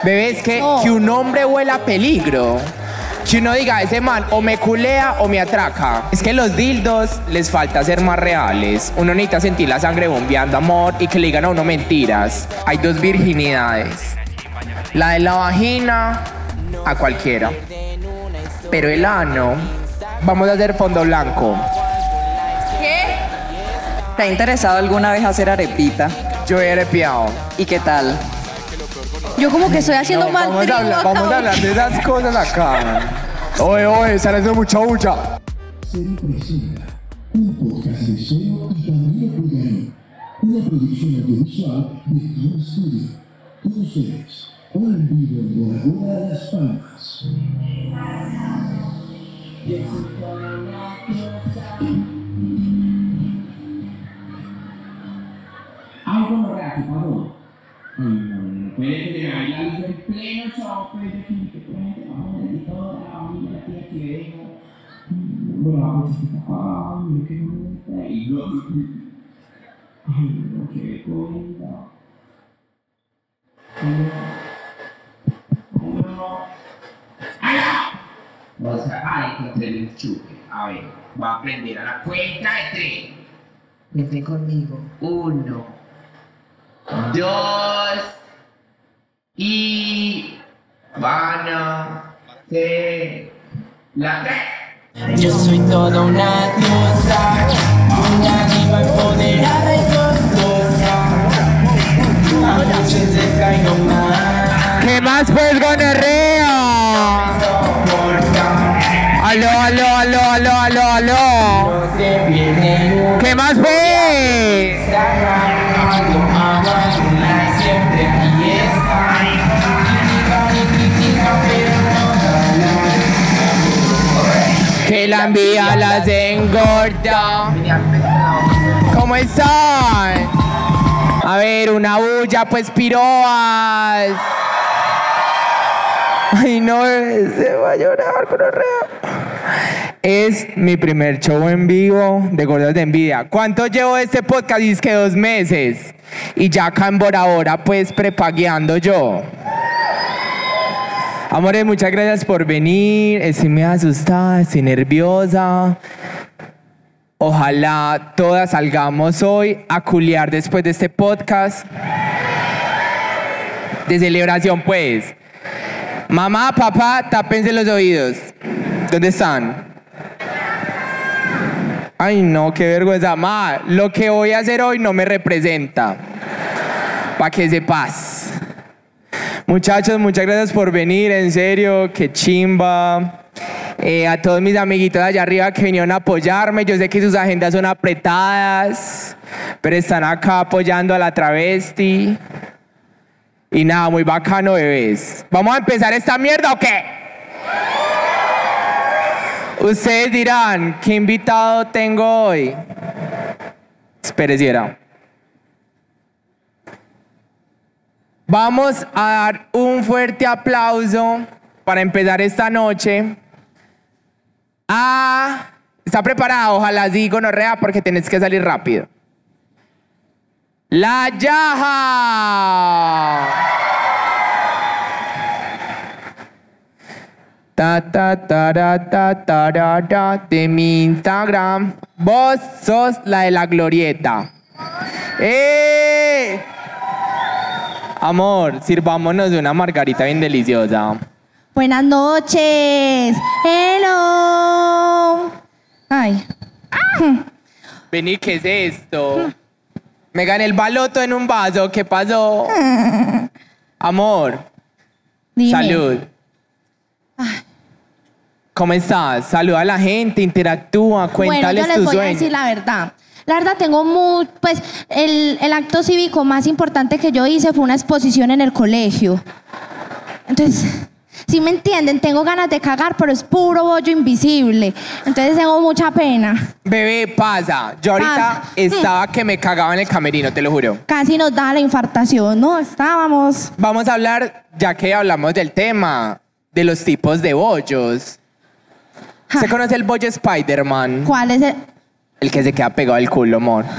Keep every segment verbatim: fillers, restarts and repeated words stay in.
Bebé, es que, no. que un hombre huela peligro. Que uno diga, ese man o me culea o me atraca. Es que los dildos les falta ser más reales. Uno necesita sentir la sangre bombeando, amor, y que le digan a uno mentiras. Hay dos virginidades. La de la vagina, a cualquiera. Pero el ano, vamos a hacer fondo blanco. ¿Qué? ¿Te ha interesado alguna vez hacer arepita? Yo he arepeado. ¿Y qué tal? Yo como que estoy haciendo no, mal. Vamos a, hablar, vamos a hablar de esas cosas acá. Oye, oye, sale haciendo mucha bulla. Serie presenta un podcast de Seno y Camila Pulgarón, una producción audiovisual de Cloud Studio. Con ustedes, hoy en vivo en Laguna de las Palmas. Algo no reactivado. Ay, no, no puede que te vaya la luz en pleno show, pues de que te cuente, vamos a decir toda la familia, la tía que le dejo. Bravo, se está apagado, mira que no me traigo. Ay, no, qué vergüenza. Ay, no. Ay, no. Ay, no. Vamos a, ah, encontré el chupe. A ver, va a aprender a la cuenta de tres. Vente conmigo. Uno. Dos y van a ser la tres. Yo soy toda una diosa, una diva empoderada y costosa. A noches descaigo más. ¿Qué más pues, gonorrea? Aló, aló, aló, aló, aló, aló. ¿Qué más pues? Que la envidia las engorda. ¿Cómo están? A ver, una bulla, pues, piroas. Ay, no, se va a llorar, gonorrea. Es mi primer show en vivo de Gordas de Envidia. ¿Cuánto llevo este podcast? Dice que dos meses. Y ya acá en Bora Bora, pues, prepagueando yo. Amores, muchas gracias por venir. Estoy muy asustada, estoy nerviosa. Ojalá todas salgamos hoy a culiar después de este podcast. De celebración, pues. Mamá, papá, tápense los oídos. ¿Dónde están? Ay, no, qué vergüenza. Ma, lo que voy a hacer hoy no me representa. Pa' que sepas. Muchachos, muchas gracias por venir, en serio, qué chimba. Eh, a todos mis amiguitos allá arriba que vinieron a apoyarme, yo sé que sus agendas son apretadas, pero están acá apoyando a la travesti. Y nada, muy bacano, bebés. ¿Vamos a empezar esta mierda o qué? Ustedes dirán, ¿qué invitado tengo hoy? Espéresiera. Vamos a dar un fuerte aplauso para empezar esta noche. Ah, ¿está preparado? Ojalá sí, gonorrea, porque tenés que salir rápido. La Yaja. Ta ta ta ta ta ta ta ta de mi Instagram. Vos sos la de la glorieta. ¡Eh! Amor, sirvámonos de una margarita bien deliciosa. Buenas noches. Hello. Ay. Vení, ¿qué es esto? Me gané el baloto en un vaso. ¿Qué pasó? Amor. Dime. Salud. Ay. ¿Cómo estás? Saluda a la gente, interactúa, cuéntales bueno, yo les tus voy sueños. a decir la verdad. La verdad tengo muy, pues, el, el acto cívico más importante que yo hice fue una exposición en el colegio. Entonces, si me entienden, tengo ganas de cagar, pero es puro bollo invisible. Entonces tengo mucha pena. Bebé, pasa. Yo ahorita Pasa. estaba que me cagaba en el camerino, te lo juro. Casi nos da la infartación, ¿no? Estábamos. Vamos a hablar, ya que hablamos del tema, de los tipos de bollos. Ja. ¿Se conoce el bollo Spider-Man? ¿Cuál es el...? El que se queda pegado al culo, amor.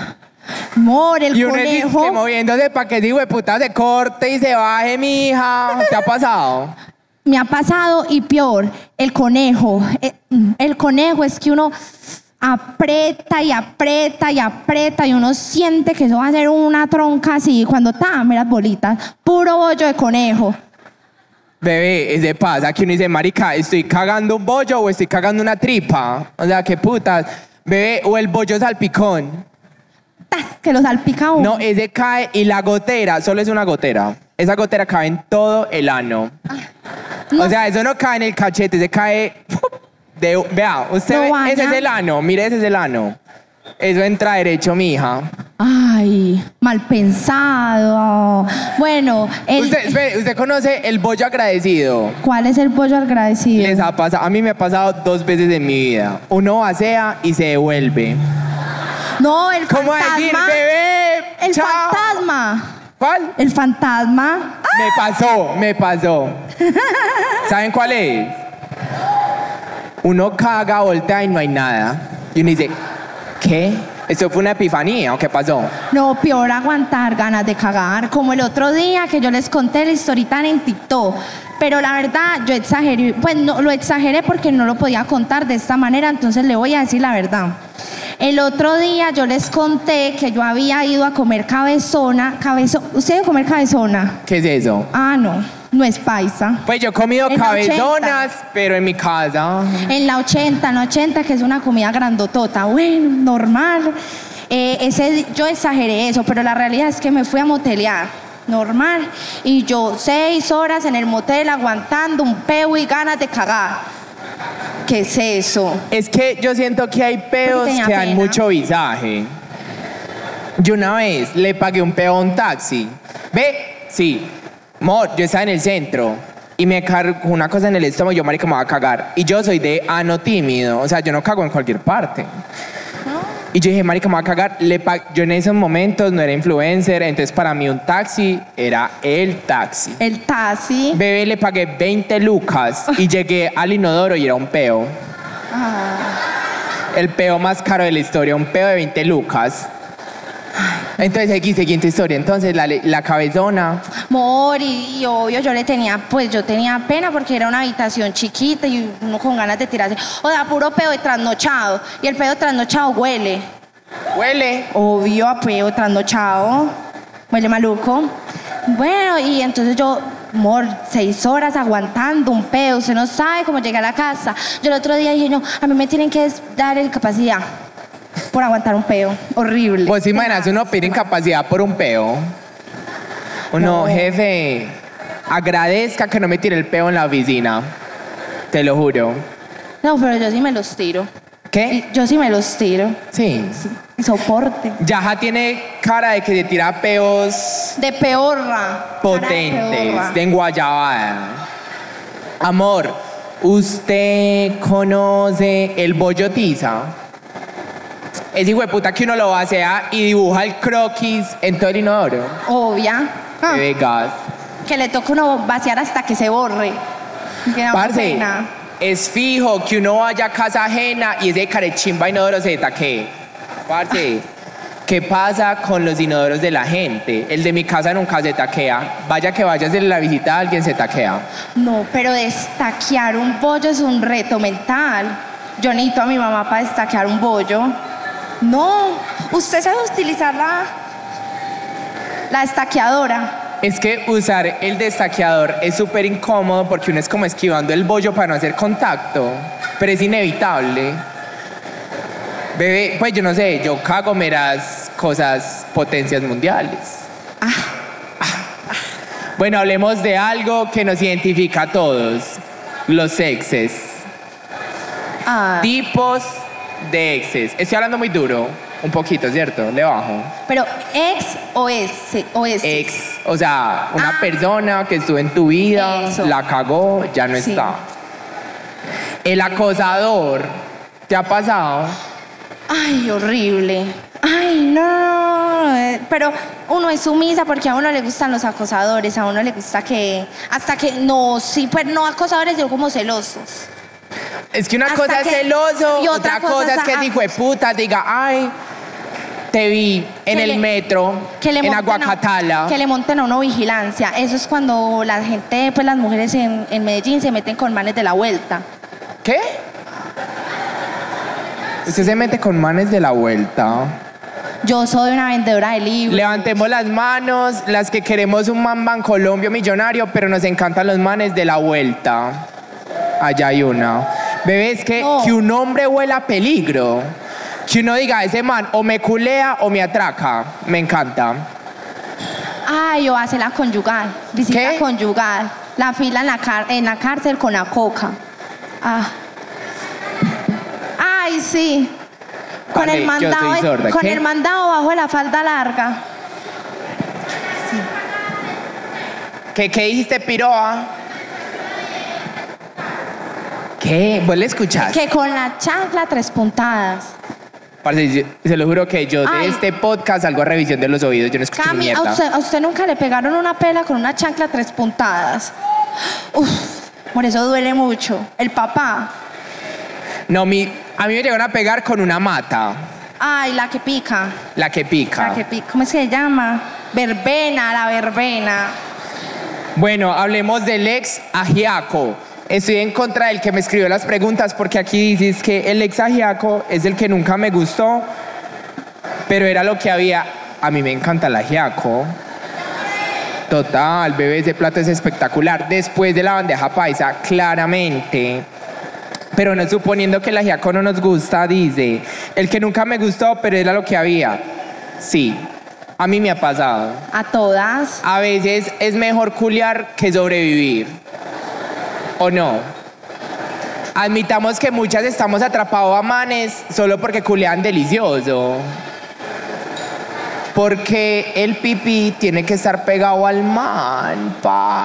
Amor, el Y uno es conejo. que moviéndose para que ese hijo de puta se corte y se baje, mija. ¿Te ha pasado? Me ha pasado y peor, el conejo. Eh, El conejo es que uno aprieta y aprieta y aprieta y uno siente que eso va a ser una tronca así. Cuando está, mira las bolitas, puro bollo de conejo. Bebé, ese pasa que uno dice, marica, ¿estoy cagando un bollo o estoy cagando una tripa? O sea, qué putas. Bebé, o el bollo salpicón. ¡Tas! Que lo salpica uno. No, ese cae y la gotera, solo es una gotera. Esa gotera cae en todo el ano. No. O sea, eso no cae en el cachete, se cae de... Vea, usted No ve, vaya. ese es el ano, mire, ese es el ano. Eso entra derecho, mija. Ay, mal pensado. Bueno, el- Usted, espere, ¿usted conoce el bollo agradecido? ¿cuál es el pollo agradecido? Les ha pasado, a mí me ha pasado dos veces en mi vida. Uno vacea y se devuelve. No, el ¿Cómo fantasma. decir, bebé? El chao? fantasma. ¿Cuál? El fantasma. Me pasó, me pasó. ¿Saben cuál es? Uno caga, voltea y no hay nada. Y uno dice, ¿qué? ¿Eso fue una epifanía o qué pasó? No, peor aguantar ganas de cagar. Como el otro día que yo les conté la historita en TikTok. Pero la verdad, yo exageré. Pues no, lo exageré porque no lo podía contar de esta manera, entonces le voy a decir la verdad. El otro día yo les conté que yo había ido a comer cabezona. Cabezo, ¿Usted iba a comer cabezona? ¿Qué es eso? Ah, no, no es paisa. Pues yo he comido En la cabezonas, pero en mi casa. En la ochenta, en la ochenta, que es una comida grandotota. Bueno, normal. Eh, ese, yo exageré eso, pero la realidad es que me fui a motelear. Normal. Y yo seis horas en el motel aguantando un peo y ganas de cagar. ¿Qué es eso? Es que yo siento que hay peos tenía que dan pena. mucho visaje. Yo una vez le pagué un peo a un taxi. ¿Ve? Sí. Mor, yo estaba en el centro y me cargo una cosa en el estómago y yo, marica, me voy a cagar. Y yo soy de ano tímido. O sea, yo no cago en cualquier parte. Y yo dije, marica, me voy a cagar. Le pag- yo en esos momentos no era influencer, entonces para mí un taxi era el taxi. El taxi. Bebé, le pagué veinte lucas y llegué al inodoro y era un peo. Ah, El peo más caro de la historia, un peo de veinte lucas. Entonces, aquí, siguiente historia. Entonces, la, la cabezona. Mor, y, y obvio, yo le tenía, pues yo tenía pena porque era una habitación chiquita y uno con ganas de tirarse. O sea, puro peo de trasnochado. Y el peo trasnochado huele. Huele. Obvio, a peo trasnochado. Huele maluco. Bueno, y entonces yo, mor, seis horas aguantando un peo. Usted no sabe cómo llegué a la casa. Yo el otro día dije, no, a mí me tienen que dar incapacidad por aguantar un peo. Horrible. Pues imaginas, uno pide incapacidad por un peo. Uno, No. jefe, agradezca que no me tire el peo en la oficina. Te lo juro. No, pero yo sí me los tiro. ¿Qué? Yo sí me los tiro. Sí. Sí. Y soporte. Yaja tiene cara de que se tira peos De peorra. potentes, Cara de peorra. de enguayabada. Amor, ¿usted conoce el bollo tiza? Es hijo de puta que uno lo vacea y dibuja el croquis en todo el inodoro. Obvia. Ah, Bebe gas. que le toca uno vaciar hasta que se borre. Que da Parce, pena. es fijo que uno vaya a casa ajena y ese carechimba inodoro se taque. Parce, ¿qué pasa con los inodoros de la gente? El de mi casa nunca se taquea. Vaya que vaya a hacerle la visita a alguien, se taquea. No, pero destaquear un bollo es un reto mental. Yo necesito a mi mamá para destaquear un bollo. No, usted sabe utilizar la, la destaqueadora. Es que usar el destaqueador es súper incómodo porque uno es como esquivando el bollo para no hacer contacto. Pero es inevitable. Bebé, pues yo no sé, yo cago meras cosas, potencias mundiales. Ah. Bueno, hablemos de algo que nos identifica a todos. Los exes. Ah, Tipos de exes. Estoy hablando muy duro. Un poquito, ¿cierto? Le bajo. pero ex o ese o ese. Ex, o sea, una Ah. persona que estuvo en tu vida, Eso. la cagó, ya no Sí. está. El acosador, ¿te ha pasado? Ay, horrible. Ay, no. eh, Pero uno es sumisa porque a uno le gustan los acosadores, a uno le gusta que hasta que no, sí, pues no acosadores, sino como celosos. Es que una Hasta cosa es que- celoso, y otra, otra cosa, cosa es es que a- ese hijo de puta diga, ay, Te vi en Que el le- metro, que le en monten a- Aguacatala. que le monten a uno vigilancia. Eso es cuando la gente, pues las mujeres en, en Medellín se meten con manes de la vuelta. ¿Qué? Usted se mete con manes de la vuelta. Yo soy una vendedora de libros. Levantemos las manos, las que queremos un man Bancolombia millonario, pero nos encantan los manes de la vuelta. Allá hay una. Bebé, es que, No. que un hombre huela a peligro. Que uno diga, ese man o me culea o me atraca. Me encanta. Ay, yo hace la conyugal. Visita ¿Qué? conyugal. La fila en la, car- en la cárcel con la coca. Ah. Ay, sí. Con Vale, el yo mandado, soy sorda, con ¿qué? el mandado bajo de la falda larga. ¿Qué, qué dijiste, piroa? ¿Qué? ¿Vos le escuchás? Que con la chancla tres puntadas. Parce, yo- se lo juro que yo de Ay. este podcast salgo a revisión de los oídos. Yo no escucho Cami, ¿a mierda. usted, a usted nunca le pegaron una pela con una chancla tres puntadas? Uf, por eso duele mucho. El papá. No, mi, a mí me llegaron a pegar con una mata. Ay, la que pica. La que pica. La que pica. ¿Cómo es que se llama? Verbena, la verbena. Bueno, hablemos del ex ajiaco. Estoy en contra del que me escribió las preguntas porque aquí dices que el ex ajiaco es el que nunca me gustó, pero era lo que había. A mí me encanta el ajiaco. Total, bebé, ese plato es espectacular. Después de la bandeja paisa, claramente. Pero no suponiendo que el ajiaco no nos gusta, dice, el que nunca me gustó, pero era lo que había. Sí, a mí me ha pasado. A todas. A veces es mejor culiar que sobrevivir. ¿O no? Admitamos que muchas estamos atrapados a manes solo porque culean delicioso. Porque el pipí tiene que estar pegado al man,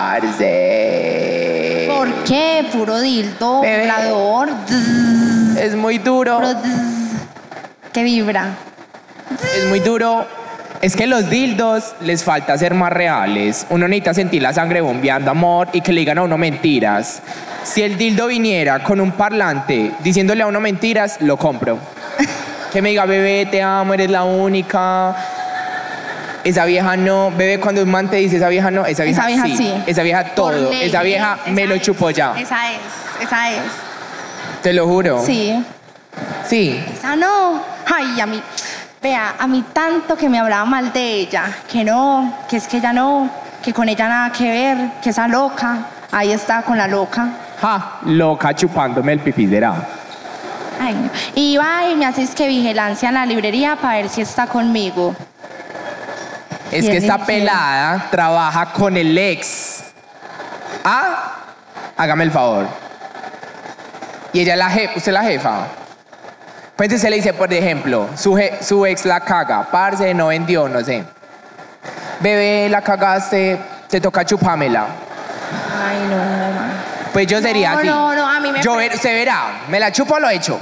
parce. ¿Por qué? Puro dildo, Bebé. vibrador. Es muy duro. Puro que vibra. Es muy duro. Es que los dildos les falta ser más reales. Uno necesita sentir la sangre bombeando, amor, y que le digan a uno mentiras. Si el dildo viniera con un parlante diciéndole a uno mentiras, lo compro. Que me diga, bebé, te amo, eres la única. Esa vieja no. Bebé, cuando un man te dice esa vieja no, esa vieja, Esa vieja sí. sí. Esa vieja Por todo. ley. Esa vieja me Esa lo es, chupó ya. Esa es, esa es. Te lo juro. Sí. Sí. Esa no. Ay, a mí. Vea, a mí tanto que me hablaba mal de ella. Que no, que es que ella no, que con ella nada que ver, que esa loca. Ahí está con la loca. Ja, loca chupándome el pipí será. Ay, no. Y iba y me haces que vigilancia en la librería para ver si está conmigo. Es Y que él esta dice- pelada trabaja con el ex. ¿Ah? Hágame el favor. Y ella es la jefa. ¿Usted es la jefa? Pues usted le dice, por ejemplo, su, je- su ex la caga. Parce, no vendió, no sé. Bebé, la cagaste, te toca chupámela. Ay, no, man. Pues yo sería No, así. no, no, a mí me Yo pre- ver, usted verá, ¿me la chupo o lo echo?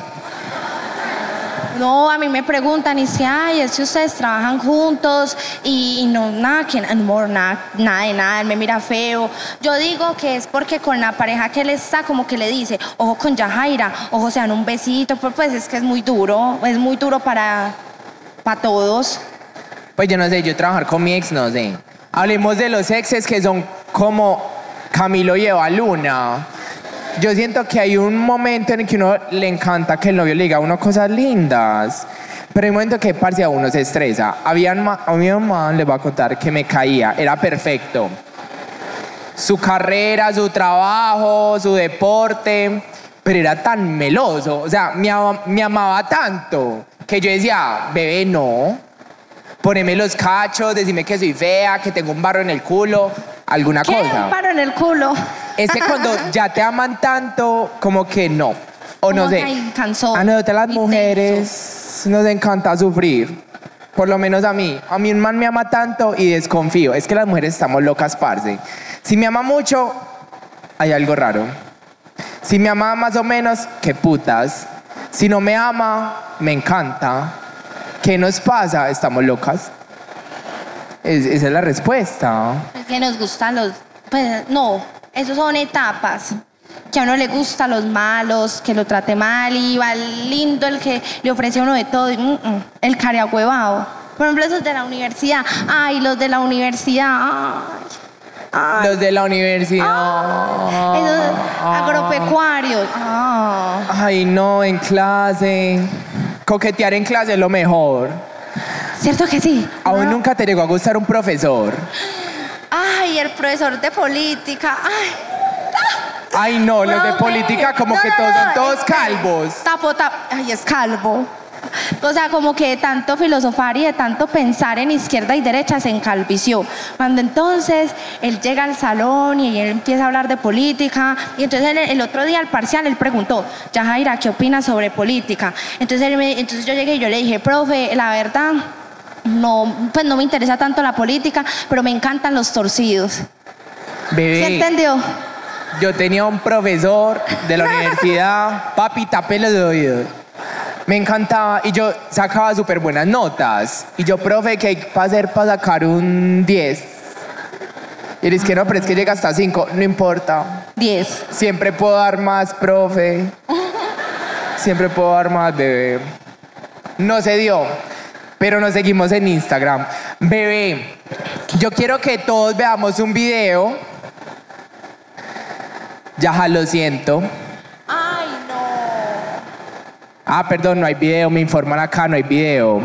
No, a mí me preguntan y si, ay, es que ustedes trabajan juntos y, y no, nada, que amor, nada, nada de nada, él me mira feo. Yo digo que es porque con la pareja que él está, como que le dice, ojo con Yajaira, ojo, se dan un besito, pues, pues es que es muy duro, es muy duro para, para todos. Pues yo no sé, yo trabajar con mi ex, no sé. Hablemos de los exes que son como Camilo y Eva Luna. Yo siento que hay un momento en el que uno le encanta que el novio le diga a uno cosas lindas. Pero hay un momento que, parce, a uno se estresa. Habían ma- a mi mamá le voy a contar que me caía, era perfecto. Su carrera, su trabajo, su deporte, pero era tan meloso. O sea, me, ama- me amaba tanto que yo decía, bebé, no. Poneme los cachos, decime que soy fea, que tengo un barro en el culo, alguna ¿Qué? cosa. Un paro en el culo. Es que cuando ya te aman tanto, como que no. O no Como sé. que ay, cansó. A nosotras las Intenso. mujeres nos encanta sufrir. Por lo menos a mí. A mí un man me ama tanto y desconfío. Es que las mujeres estamos locas, parce. Si me ama mucho, hay algo raro. Si me ama más o menos, qué putas. Si no me ama, me encanta. ¿Qué nos pasa? Estamos locas. Es- esa es la respuesta. Es que nos gustan los... Pues no, esos son etapas. que a uno le gusta los malos, que lo trate mal y va lindo el que le ofrece a uno de todo. Y, mm, mm, el cariahuevado. Por ejemplo, esos de la universidad. Ay, los de la universidad. Ay. Ay. Los de la universidad. Esos agropecuarios. Ah. Ay, no, en clase. Coquetear en clase es lo mejor. ¿Cierto que sí? ¿A vos Ah. nunca te llegó a gustar un profesor? Ay, el profesor de política. Ay. Ay, no, los de Profe. política como No, que no, todos no, son todos espere. calvos. Tapo, tapo. Ay, es calvo. O sea, como que de tanto filosofar y de tanto pensar en izquierda y derecha se encalvició. Cuando entonces él llega al salón y él empieza a hablar de política, y entonces él, el otro día al parcial él preguntó, Yajaira, ¿qué opinas sobre política? Entonces, él me- entonces yo llegué y yo le dije, profe, la verdad, no, pues no me interesa tanto la política, pero me encantan los torcidos. Bebé, ¿Se entendió? yo tenía un profesor de la universidad, papi, tapé los oídos. Me encantaba y yo sacaba súper buenas notas. Y yo, profe, ¿qué hay para hacer para sacar un diez? Y dice que no, pero es que llega hasta cinco. No importa. diez. Siempre puedo dar más, profe. Siempre puedo dar más, bebé. No se dio, pero nos seguimos en Instagram. Bebé, yo quiero que todos veamos un video. Ya, lo siento. Ay, no. Ah, perdón, no hay video, me informan acá, no hay video.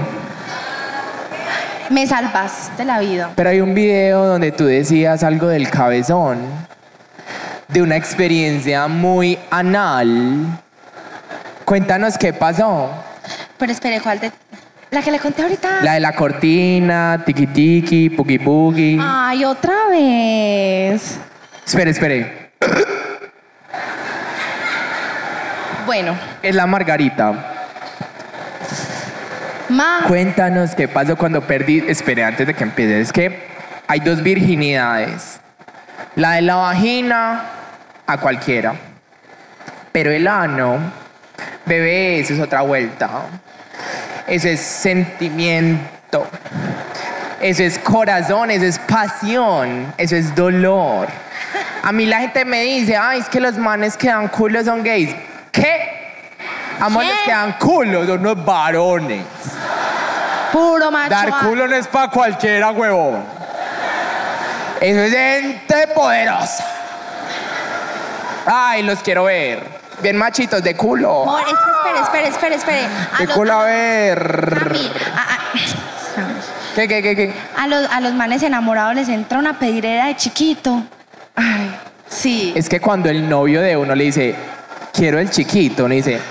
Me salvaste la vida. Pero hay un video donde tú decías algo del cabezón, de una experiencia muy anal. Cuéntanos qué pasó. Pero espere, ¿cuál de...? La que le conté ahorita. La de la cortina, tiki tiki, puki puki. Ay, otra vez. Espere, espere. Bueno, Es la Margarita. ma. Cuéntanos qué pasó cuando perdí. Espere, antes de que empiece, es que hay dos virginidades. La de la vagina, a cualquiera. Pero el ano, bebé, eso es otra vuelta. Eso es sentimiento. Eso es corazón, eso es pasión, eso es dolor. A mí la gente me dice, ay, es que los manes que dan culo son gays. ¿Qué? Amor, ¿Qué? los que dan culo son unos varones. Puro macho. Dar culo no es para cualquiera, huevón. Eso es gente poderosa. Ay, los quiero ver. Bien machitos de culo. Amor, es que espere, espere, espere, espere. A De los- culo a ver. Cami, a, a- ¿Qué, qué, qué, qué? a los, a los manes enamorados les entra una pedidera de chiquito. Ay, sí. Es que cuando el novio de uno le dice, quiero el chiquito, uno dice,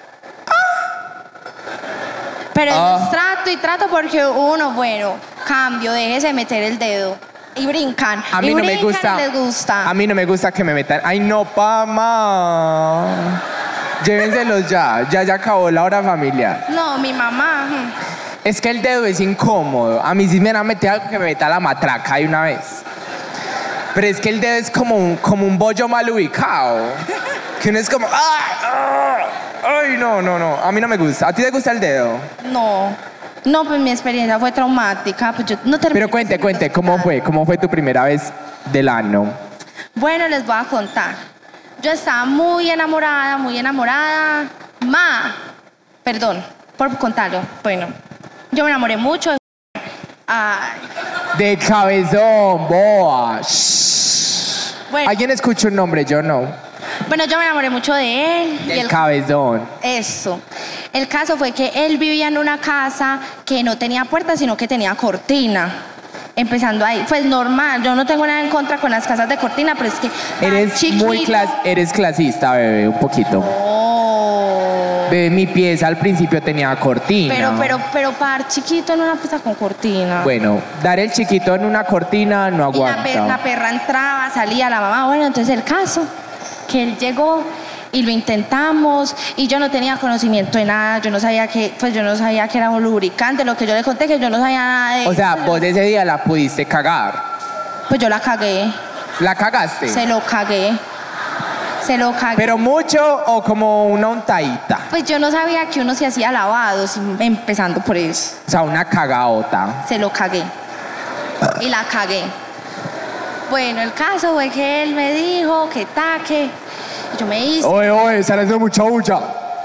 Pero Ah. es trato y trato porque uno, bueno, cambio, déjese meter el dedo. Y brincan. a mí y no me brincan gusta. y les gusta. A mí no me gusta que me metan. Ay, no, pama. Llévenselos ya. Ya ya acabó la hora familiar. No, mi mamá. hmm. Es que el dedo es incómodo. A mí sí me van a meter algo que me meta la matraca de una vez. Pero es que el dedo es como un, como un bollo mal ubicado. Que uno es como, ¡ay! ah, ¡Ay, no, no, no! A mí no me gusta. ¿A ti te gusta el dedo? No. No, pues mi experiencia fue traumática. Pues yo no terminé Pero cuente, siendo cuente, ¿cómo hospital. fue? ¿Cómo fue tu primera vez del ano? Bueno, les voy a contar. Yo estaba muy enamorada, muy enamorada. Ma, perdón por contarlo. Bueno, yo me enamoré mucho. de- Ay, De cabezón, boa. Shh. Bueno. ¿Alguien escucha un nombre? Yo no. bueno, yo me enamoré mucho de él. y Del él- cabezón. Eso. El caso fue que él vivía en una casa que no tenía puerta, sino que tenía cortina. Empezando ahí. Pues normal, yo no tengo nada en contra con las casas de cortina, pero es que... tan Eres chiquito. muy clas eres clasista, bebé, un poquito. Oh. Bebé, mi pieza al principio tenía cortina. Pero, pero, pero para chiquito en una pieza con cortina. Bueno, dar el chiquito en una cortina no Y la, aguanta. per- la perra entraba, salía la mamá. Bueno, entonces el caso, que él llegó y lo intentamos y yo no tenía conocimiento de nada. Yo no sabía que, pues yo no sabía que era un lubricante. Lo que yo le conté que yo no sabía nada de O sea, eso. vos ese día la pudiste cagar. Pues yo la cagué, ¿La cagaste? se lo cagué, se lo cagué. ¿Pero mucho o como una untadita? Pues yo no sabía que uno se hacía lavados, empezando por eso. O sea, una cagaota. Se lo cagué. Y la cagué. Bueno, el caso fue que él me dijo que taque. Yo me hice. Oye, oye, sale de mucha bulla.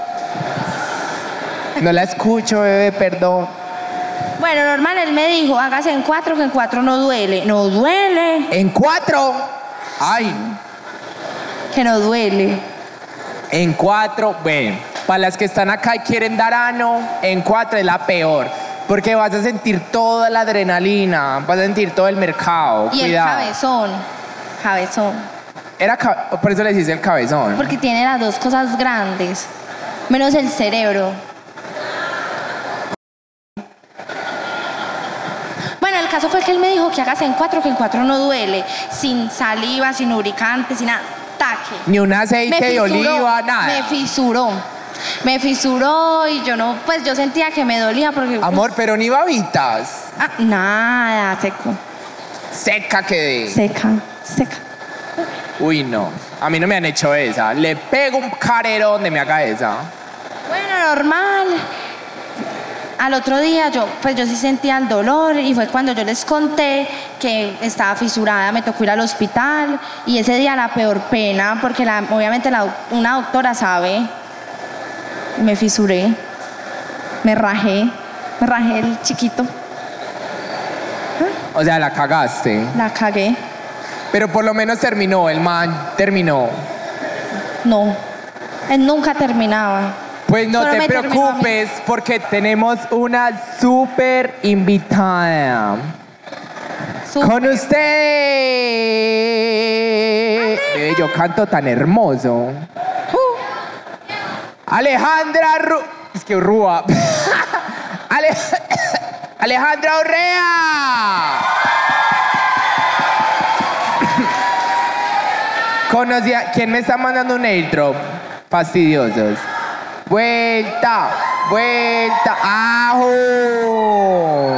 No la escucho, bebé, perdón. Bueno, normal, él me dijo, hágase en cuatro, que en cuatro no duele. No duele. ¿En cuatro? Ay. Que no duele. En cuatro, bueno, para las que están acá y quieren dar ano, en cuatro es la peor. Porque vas a sentir toda la adrenalina, vas a sentir todo el mercado. Y Cuidado. el cabezón. Cabezón. Era ca- por eso le dice el cabezón. Porque tiene las dos cosas grandes. Menos el cerebro. Bueno, el caso fue que él me dijo que hágase en cuatro, que en cuatro no duele. Sin saliva, sin lubricante, sin nada. Taque. Ni un aceite de oliva, nada. Me fisuró. Me fisuró y yo no, pues yo sentía que me dolía porque... Amor, pero ni babitas. Ah, nada, seco. Seca quedé. Seca, seca. Uy, no. A mí no me han hecho esa. Le pego un carero donde me haga esa. Bueno, normal. Al otro día yo, pues yo sí sentía el dolor y fue cuando yo les conté que estaba fisurada, me tocó ir al hospital y ese día la peor pena porque la, obviamente la, una doctora sabe, me fisuré, me rajé, me rajé el chiquito, O sea, la cagaste. la cagué. Pero por lo menos terminó, el man terminó. No, él nunca terminaba. Pues no Solo te me terminó a mí. preocupes porque tenemos una súper invitada. Súper. Con usted. Bebé, yo canto tan hermoso. Uh. Alejandra Ru... Es que Rúa. Ale... Alejandra Urrea. Conocía... ¿Quién me está mandando un airdrop? Fastidiosos. Vuelta, vuelta, ajo.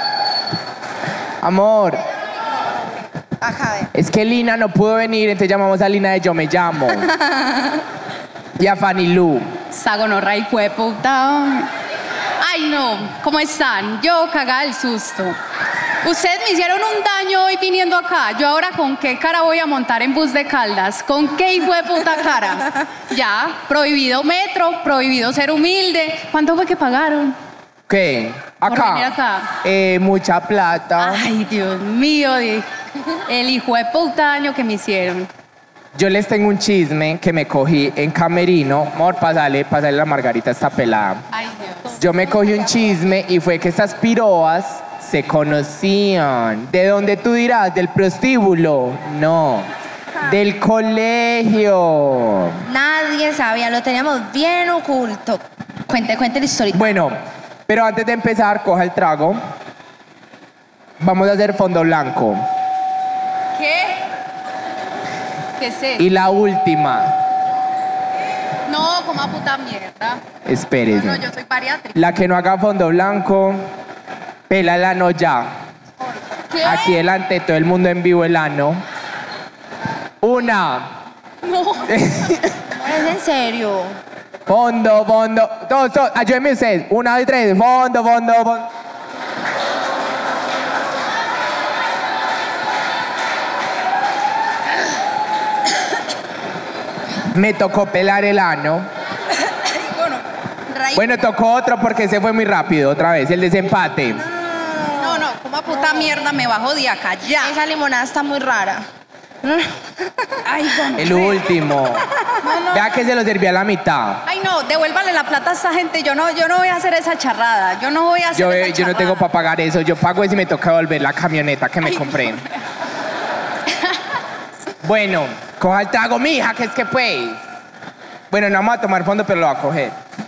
Amor, Ajá, ve. es que Lina no pudo venir, entonces llamamos a Lina de Yo Me Llamo. Y a Fanny Lu. Sagonorra y fue puta. Ay, no, ¿cómo están? Yo cagada del susto. Ustedes me hicieron un daño hoy viniendo acá. Yo ahora con qué cara voy a montar en bus de Caldas. ¿Con qué hijo de puta cara? Ya, prohibido metro, prohibido ser humilde. ¿Cuánto fue que pagaron? ¿Qué? Por Acá. venir acá. Eh, mucha plata. Ay, Dios mío, di- el hijo de puta daño que me hicieron. Yo les tengo un chisme que me cogí en Camerino. Amor, pásale, pásale la margarita esta pelada. Ay, Dios. Yo me cogí un chisme y fue que estas piroas se conocían. ¿De dónde tú dirás? ¿Del prostíbulo? No. Del colegio. Nadie sabía, lo teníamos bien oculto. Cuente, cuente la historia. Bueno, pero antes de empezar, coja el trago. Vamos a hacer fondo blanco. ¿Qué? ¿Qué es eso? Y la última. No, como a puta mierda. Espérese. No, no, yo soy bariátrica. La que no haga fondo blanco, pela el ano ya. ¿Qué? Aquí delante todo el mundo en vivo el ano. Una. No. ¿Es en serio? Fondo, fondo. Todos, todos. Ayúdenme ustedes. Una, dos y tres. Fondo, fondo, fondo. Me tocó pelar el ano. Bueno, tocó otro porque se fue muy rápido. Otra vez, el desempate. No, no, como a puta mierda me bajo de acá ya. Esa limonada está muy rara. Ay, bueno. El último. Vea que se lo serví a la mitad. Ay, no, devuélvale la plata a esta gente. Yo no, yo no voy a hacer esa charrada. Yo no voy a hacer Yo, esa eh, yo no charrada. tengo para pagar eso. Yo pago es si me toca devolver la camioneta que me compré. Bueno, coja el trago, mija, que es que pues. Bueno, no vamos a tomar fondo, pero lo va a coger.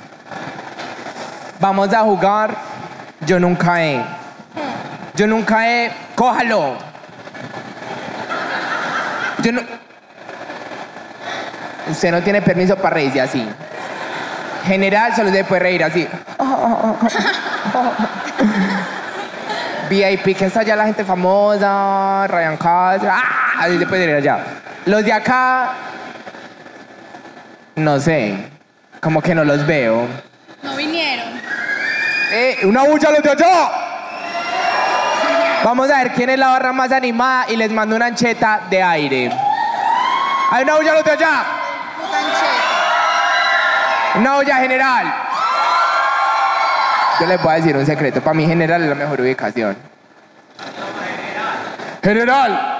Vamos a jugar. Yo nunca he. Yo nunca he. Cójalo. Yo no. Usted no tiene permiso para reírse así. General solo se puede reír así. V I P, que está allá la gente famosa, Ryan Castro. ¡Ah! Así se puede reír allá. Los de acá. No sé. Como que no los veo. No vinieron. ¡Eh! ¡Una bulla a los de allá! Vamos a ver quién es la barra más animada y les mando una ancheta de aire. ¡Hay una bulla a los de allá! No, ya general. Yo les voy a decir un secreto. Para mí general es la mejor ubicación. General.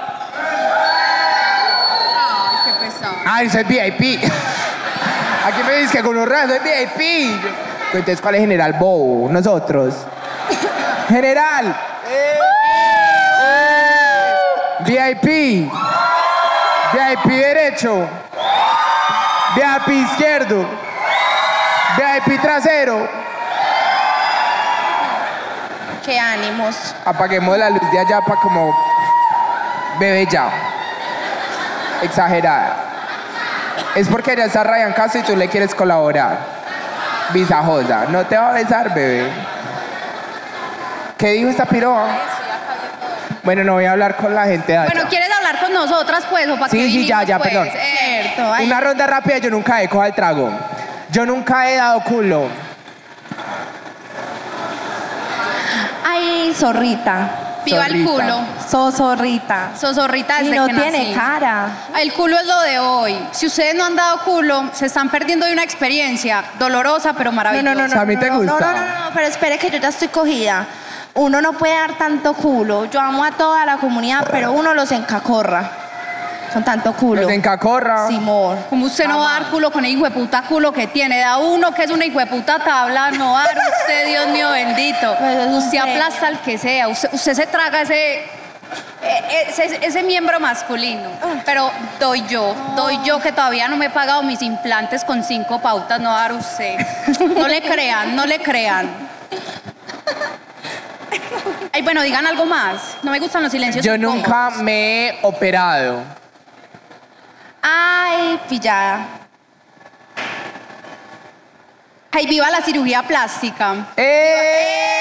Ay, qué pesado. Ay, soy V I P. Aquí me dices que con un rato soy V I P. Entonces, ¿cuál es general Bow? Nosotros. General. V I P. V I P derecho. V I P izquierdo. V I P trasero. Qué ánimos. Apaguemos la luz de allá para como bebé ya. Exagerada. Es porque ya está Ryan Castro y tú le quieres colaborar. Visajosa. No te va a besar, bebé. ¿Qué dijo esta piroa? Bueno, no voy a hablar con la gente de allá. Bueno, ¿quieres hablar con nosotras, pues? ¿O para Sí, qué sí, ya, vinimos, ya, pues? perdón. Eh, Cierto. Ay, Una ronda rápida, yo nunca he coja el trago. Yo nunca he dado culo. ay, zorrita. Viva el Zorrita. culo. So zorrita. Sosorrita desde Y no que tiene nací. cara. El culo es lo de hoy. Si ustedes no han dado culo, se están perdiendo de una experiencia dolorosa pero No, maravillosa. no, no, no. ¿A mí no, te no, gusta? No, no, no, no, pero espere que yo ya estoy cogida. Uno no puede dar tanto culo. Yo amo a toda la comunidad, pero uno los encacorra. Con tanto culo. Los encacorra. Simón. Como usted no va a dar culo con el hijo de puta culo que tiene, da uno que es una hijo de puta tabla, no va a dar usted, Dios mío bendito. Pues es un Usted premio. aplasta al que sea, usted, usted se traga ese, eh, ese, ese miembro masculino. Pero doy yo, doy yo que todavía no me he pagado mis implantes con cinco pautas, no va a dar usted. No le crean, no le crean. Ay, bueno, digan algo más. No me gustan los silencios Yo incómodos. nunca me he operado. Ay, pillada. Ay, viva la cirugía plástica. ¡Eh!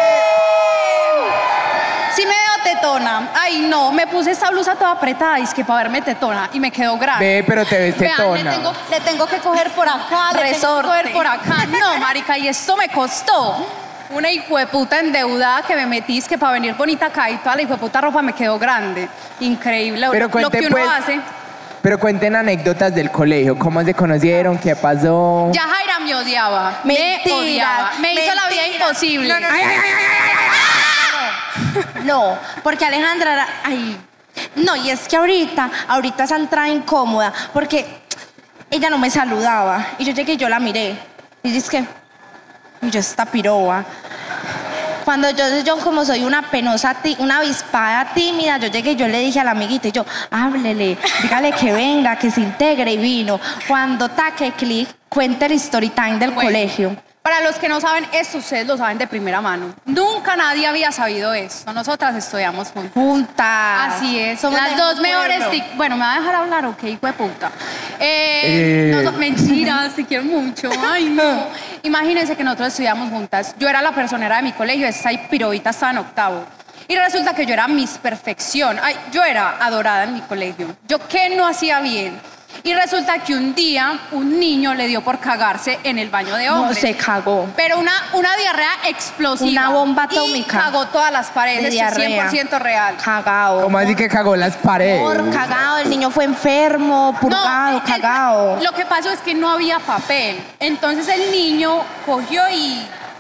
Sí me veo tetona. Ay, no, me puse esta blusa toda apretada y es que para verme tetona y me quedó grande. Ve, pero te ves Vean, tetona. le tengo, le tengo que coger por acá, le tengo Resorte. que coger por acá. No, marica, y esto me costó. Una hijueputa endeudada que me metí, es que para venir bonita acá y toda la hijueputa ropa me quedó grande. Increíble Pero lo cuente, que uno pues, hace. Pero cuenten anécdotas del colegio. ¿Cómo se conocieron? ¿Qué pasó? Ya Jaira me odiaba. Mentira, me odiaba. Me hizo la vida mentira. imposible. No, no, no. Ay, ay, ay, ay, ay, ay. No, porque Alejandra era. Ay. No, y es que ahorita, ahorita esa entrada incómoda, porque ella no me saludaba. Y yo llegué y yo la miré. Y dice que. Y yo, esta piroba. Cuando yo, yo como soy una penosa, ti- una avispada tímida, yo llegué y yo le dije a la amiguita, y yo, háblele, dígale que venga, que se integre, y vino. Cuando taque clic, cuente el story time del Bueno, colegio. Para los que no saben esto, ustedes lo saben de primera mano. Nunca nadie había sabido esto. Nosotras estudiamos juntas. Juntas. Así es. Somos Las del dos mismo mejores. pueblo. tic- Bueno, ¿me va a dejar hablar o qué, hijo de puta? Eh, Eh. no, no, mentiras, te quiero mucho. Ay, no. Imagínense que nosotros estudiamos juntas. Yo era la personera de mi colegio, esta pirobita estaba en octavo. Y resulta que yo era Miss Perfección. Ay, yo era adorada en mi colegio. Yo qué no hacía bien. Y resulta que un día un niño le dio por cagarse en el baño de No, hombres. se cagó. Pero una, una diarrea explosiva. Una bomba Y atómica. cagó todas las paredes. De Esto es diarrea. cien por ciento real. Cagado. ¿Cómo así que cagó las paredes? Por cagado, el niño fue enfermo, purgado, el- cagado. Lo que pasó es que no había papel. Entonces el niño cogió y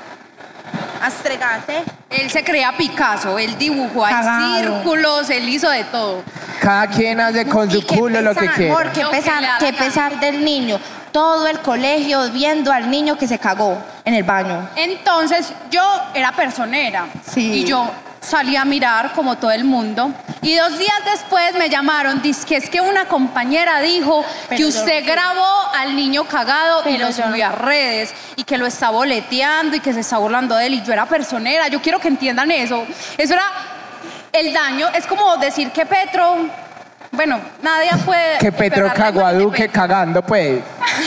Astregase. él se creía Picasso. Él dibujó ahí Cagado. círculos, él hizo de todo. Cada quien hace con su Y qué culo lo que pesar, quiere. amor, qué Lo que pesar, le da qué la gana. pesar del niño. Todo el colegio viendo al niño que se cagó en el baño. Entonces yo era personera. Sí. Y yo salí a mirar como todo el mundo. Y dos días después me llamaron, dice que es que una compañera dijo Pero que yo usted no fui. grabó al niño cagado y Pero lo yo no subió a redes y que lo está boleteando y que se está burlando de él. Y yo era personera, yo quiero que entiendan eso. Eso era el daño, es como decir que Petro, bueno, nadie puede... Que Petro pegarle cagó a igual que Duque Petro. cagando, pues.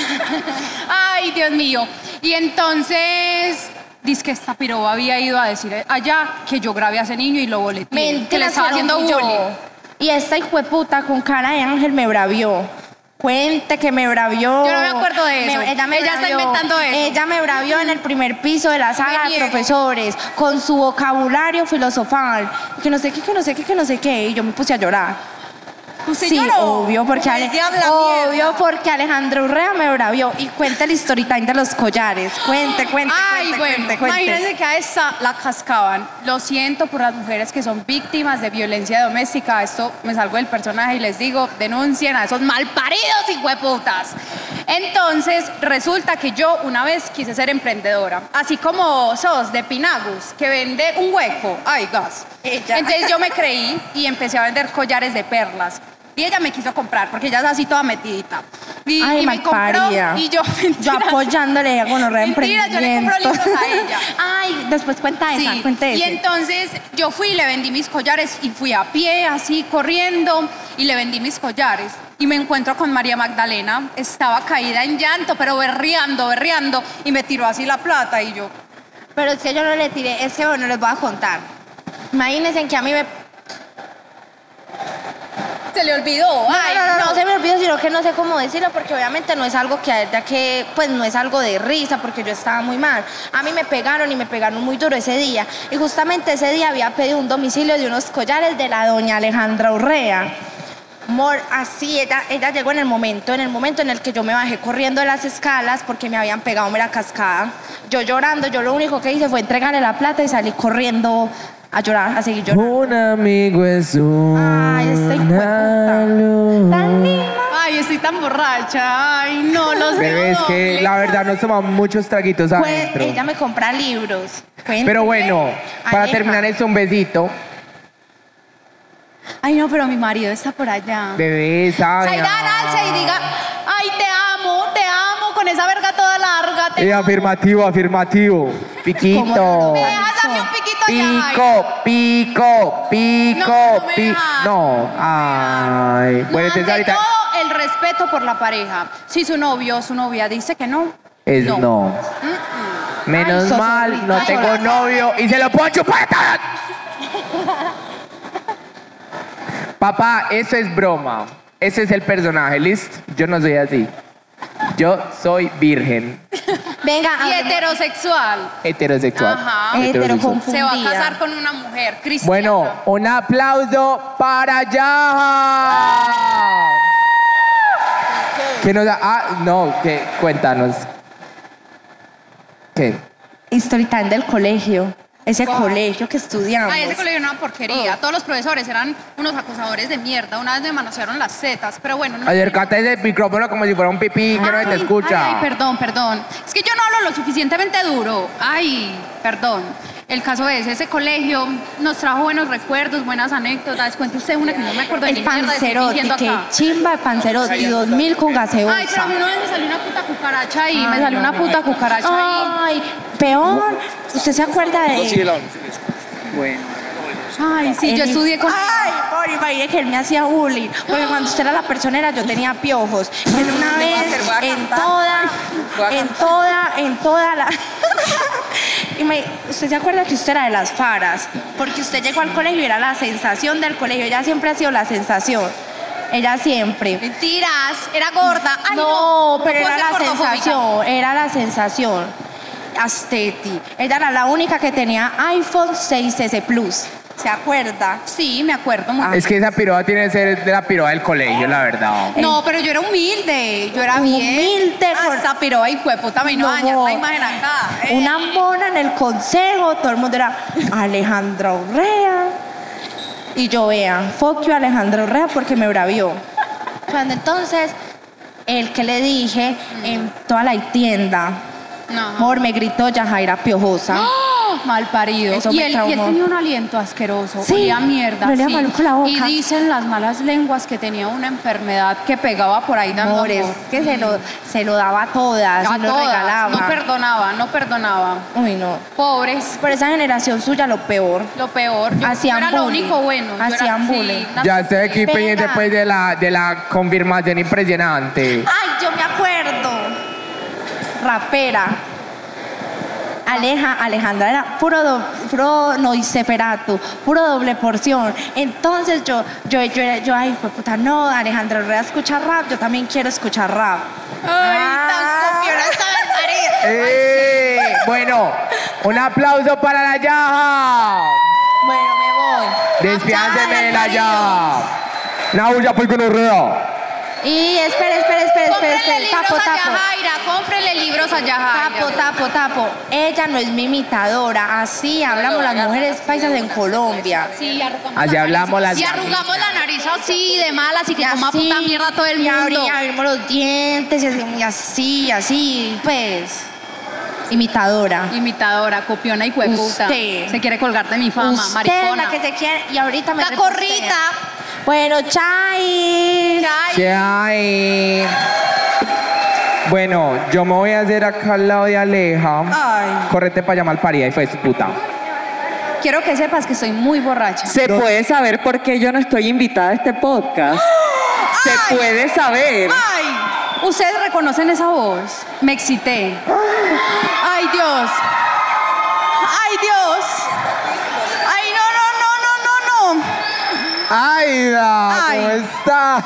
Ay, Dios mío. Y entonces, dice que esta piroba había ido a decir allá que yo grabé a ese niño y lo boleteé. Mentira, que le estaba si haciendo no fui yo. bullying. Y esta hijueputa con cara de ángel me bravió. Cuente que me bravió. Yo no me acuerdo de eso. ella me Ella está bravió. inventando eso. Ella me bravió en el primer piso de la sala de niego. profesores con su vocabulario filosofal. Que no sé qué, que no sé qué, que no sé qué. Y yo me puse a llorar. ¿Usted Sí, lloró? obvio, porque, Ale- Ay, diabla obvio mierda. porque Alejandro Urrea me bravió. Y cuente el story time de los collares. Cuente, cuente, Ay, cuente, bueno, cuente, cuente. imagínense que a esta la cascaban. Lo siento por las mujeres que son víctimas de violencia doméstica. Esto me salgo del personaje y les digo, denuncien a esos malparidos hijueputas. Entonces, resulta que yo una vez quise ser emprendedora. Así como Sos de Pinagus, que vende un hueco. Ay, gas. Ella. Entonces yo me creí y empecé a vender collares de perlas. Y ella me quiso comprar porque ella es así toda metidita. Y, Ay, y me compró malparida. y yo, Yo mentiras. apoyándole a gonorrea de Mentira, yo le compro emprendimiento. libros a ella. Ay, después cuenta esa, Sí, cuente y ese. entonces yo fui y le vendí mis collares y fui a pie, así corriendo, y le vendí mis collares. Y me encuentro con María Magdalena, estaba caída en llanto, pero berreando, berreando, y me tiró así la plata y yo, Pero es que yo no le tiré, es que bueno, les voy a contar. Imagínense que a mí me... se le olvidó. No, Ay, no, no, no, se me olvidó, sino que no sé cómo decirlo, porque obviamente no es algo que a ella que, pues no es algo de risa, porque yo estaba muy mal. A mí me pegaron y me pegaron muy duro ese día. Y justamente ese día había pedido un domicilio de unos collares de la doña Alejandra Urrea. Mor, así, ella, ella llegó en el momento, en el momento en el que yo me bajé corriendo de las escalas porque me habían pegado la cascada. Yo llorando, yo lo único que hice fue entregarle la plata y salí corriendo a llorar, a seguir llorando. Un amigo es una Ay, este hijo de puta. luz. Tan linda. ay, estoy tan borracha. Ay, no, los Bebé, es veo que doble. la verdad nos tomamos muchos traguitos Pues, adentro. ella me compra libros. Cuénteme. Pero bueno, para Aleja. terminar esto, un besito. Ay, no, pero mi marido está por allá. Bebé, ¿sabes? Saidán, alce y diga, ay, te amo, te amo, con esa verga toda larga. Te Eh, amo. afirmativo, afirmativo. Piquito. ¿Cómo ¿Me dejas darme un piquito ya? Pico, pico, pico, No, no me pico. dejas. No, ay. No, Bueno, entonces ante ahorita todo, el respeto por la pareja. Si su novio o su novia dice que no, es no. Menos Ay, sos mal, horrible. no Ay, tengo hola. novio y se lo puedo chupar todo. Papá, eso es broma. Ese es el personaje, ¿listo? Yo no soy así. Yo soy virgen, Venga, y hablemos- heterosexual. heterosexual. Ajá. heterosexual. Hetero- Se va a Confundida. casar con una mujer cristiana. Bueno, un aplauso para Yaja. ¿Qué nos da? Ah, no, que cuéntanos. ¿Qué? Story time del colegio. Ese colegio que estudiamos. Ay, ese colegio era una porquería. Todos los profesores eran unos acosadores de mierda. Una vez me manosearon las tetas, pero bueno. No Acércate ese micrófono como si fuera un pipí que no se te Ay, escucha. Ay, ay, perdón, perdón. Es que yo no hablo lo suficientemente duro. Ay, perdón. El caso es, ese colegio nos trajo buenos recuerdos, buenas anécdotas. Cuente usted una que no me acuerdo de El ni mierda, estoy Panzerotti, fingiendo que acá. chimba de Panzerotti, dos mil con gaseosa. Ay, pero a mí una vez me salió una puta cucaracha ahí, me Ay, salió no, una no. puta cucaracha ahí. Ay, peor. ¿Usted se acuerda de...? Ay, sí, yo Él- estudié con... Ay, pobre, imagínate que él me hacía bullying. Porque cuando usted era la personera, yo tenía piojos. Él una vez, en toda, en toda, en toda la... Y me- usted se acuerda que usted era de las faras, porque usted llegó al colegio y era la sensación del colegio. Ella siempre ha sido la sensación. Ella siempre. Mentiras, era gorda. Ay, no, no, pero no puedo era ser la gordofóbica. sensación, era la sensación. Asteti. Ella era la única que tenía iPhone seis ese Plus. ¿Se acuerda? Sí, me acuerdo muy Es que esa piroa tiene que ser de la piroa del colegio, la verdad. No, pero yo era humilde, yo era bien. Humilde, Ah, con- esta piroa y puta me vino a dañar la imagen acá. eh. Una mona en el consejo, todo el mundo era Alejandra Urrea. Y yo, vean, fuck you Alejandra Urrea porque me bravió. Cuando entonces, el que le dije en toda la tienda, No. amor, me gritó Yajaira piojosa. Mal parido. Eso y, me él, y él traumó. tenía un aliento asqueroso. Sí, olía a mierda. me olía sí. maluco la boca. Y dicen las malas lenguas que tenía una enfermedad que pegaba por ahí dando Amores, amor. que se lo, se lo daba a todas, A se lo todas. regalaba. No perdonaba, no perdonaba. Uy, no. Pobres. Por esa generación suya, lo peor. Lo peor. Yo, Hacían yo era lo bullying. único bueno. Yo era- Hacían sí, bullying. una- Ya estoy aquí Venga. pendiente después de la, de la confirmación impresionante. Ay, yo me acuerdo. Rapera. Aleja, Alejandra era puro, do- puro noiseferato, puro doble porción. Entonces yo, yo, yo, yo, yo ay, pues puta, no, Alejandra Urrea escucha rap, yo también quiero escuchar rap. Ay, Ah. tan copiona esta barbaridad. Eh, bueno, un aplauso para la Yaja. Bueno, me voy. Despídanseme de la Yaja. Una bulla por gonorrea. Y espere, espere, espere, espere, Cómprele espere. libros Tapo, a tapo. Yajaira, cómprele libros a Yajaira. Tapo, tapo, tapo. Ella no es mi imitadora. Así hablamos las mujeres paisas en Colombia. Sí, arrugamos Así la hablamos nariz. las Y arrugamos la nariz así de malas y que Y coma así, puta mierda todo el y mundo. abri- abrimos los dientes y así, y así, así, pues. Imitadora. Imitadora, copiona y hueputa. Usted. Se quiere colgar de mi fama, Usted maricona. la que se quiere y ahorita me Cacorrita. repostea. Bueno, chai. Chai. Ay. Bueno, yo me voy a hacer acá al lado de Aleja. Ay. Correte para llamar parida y fue su puta. Quiero que sepas que estoy muy borracha. ¿Se puede saber por qué yo no estoy invitada a este podcast? ¿Se puede saber? ¡Ay! ¿Ustedes reconocen esa voz? Me excité. ¡Ay, Dios! ¡Ay, Dios! ¡Ay, no, no, no, no, no, no! Aida, Ay. ¿cómo está?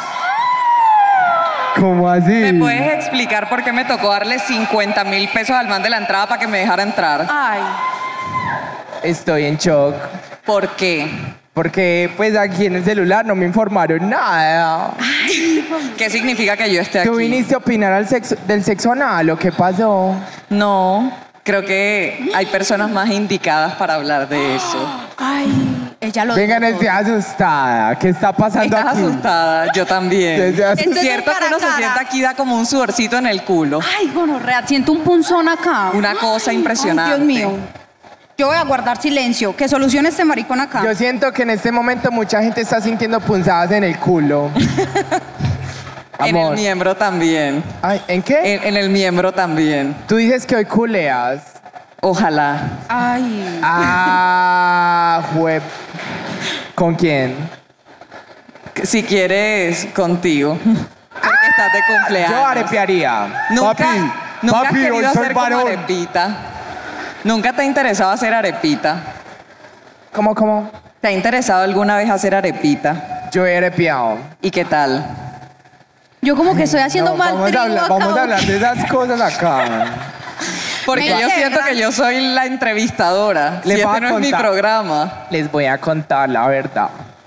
¿Cómo así? ¿Me puedes explicar por qué me tocó darle cincuenta mil pesos al man de la entrada para que me dejara entrar? ¡Ay! Estoy en shock. ¿Por qué? Porque pues aquí en el celular no me informaron nada. ¿Qué significa que yo esté aquí? ¿Tú viniste a opinar al sexo, del sexo anal o qué pasó? No, creo que hay personas más indicadas para hablar de eso. ¡Ay! Ella lo Vengan, dijo. estoy asustada. ¿Qué está pasando ¿Estás aquí? asustada? Yo también. Estoy asustada. Este es ¿Cierto un que uno se cara a sienta cara. aquí da como un sudorcito en el culo? ¡Ay, gonorrea! Siento un punzón acá. Una cosa impresionante. Ay, Dios mío. Yo voy a guardar silencio. Que solucione este maricón acá. Yo siento que en este momento mucha gente está sintiendo punzadas en el culo. En el Amor. miembro también. Ay, ¿en qué? En, en el miembro también. Tú dices que hoy culeas. Ojalá. Ay. Ah, jue... ¿Con quién? Si quieres, contigo. Porque estás de cumpleaños. Yo arepearía. Nunca, papi, nunca has papi, querido hoy soy hacer como varón. arepita. Nunca te ha interesado hacer arepita. ¿Cómo, cómo? ¿Te ha interesado alguna vez hacer arepita? Yo he arepeado. ¿Y qué tal? Yo como que estoy haciendo No, mal vamos, a trigo hablar, acá. vamos a hablar de esas cosas acá. Porque Me yo alegra. siento que yo soy la entrevistadora. Les Si voy este a no es mi contar. programa. Les voy a contar la verdad.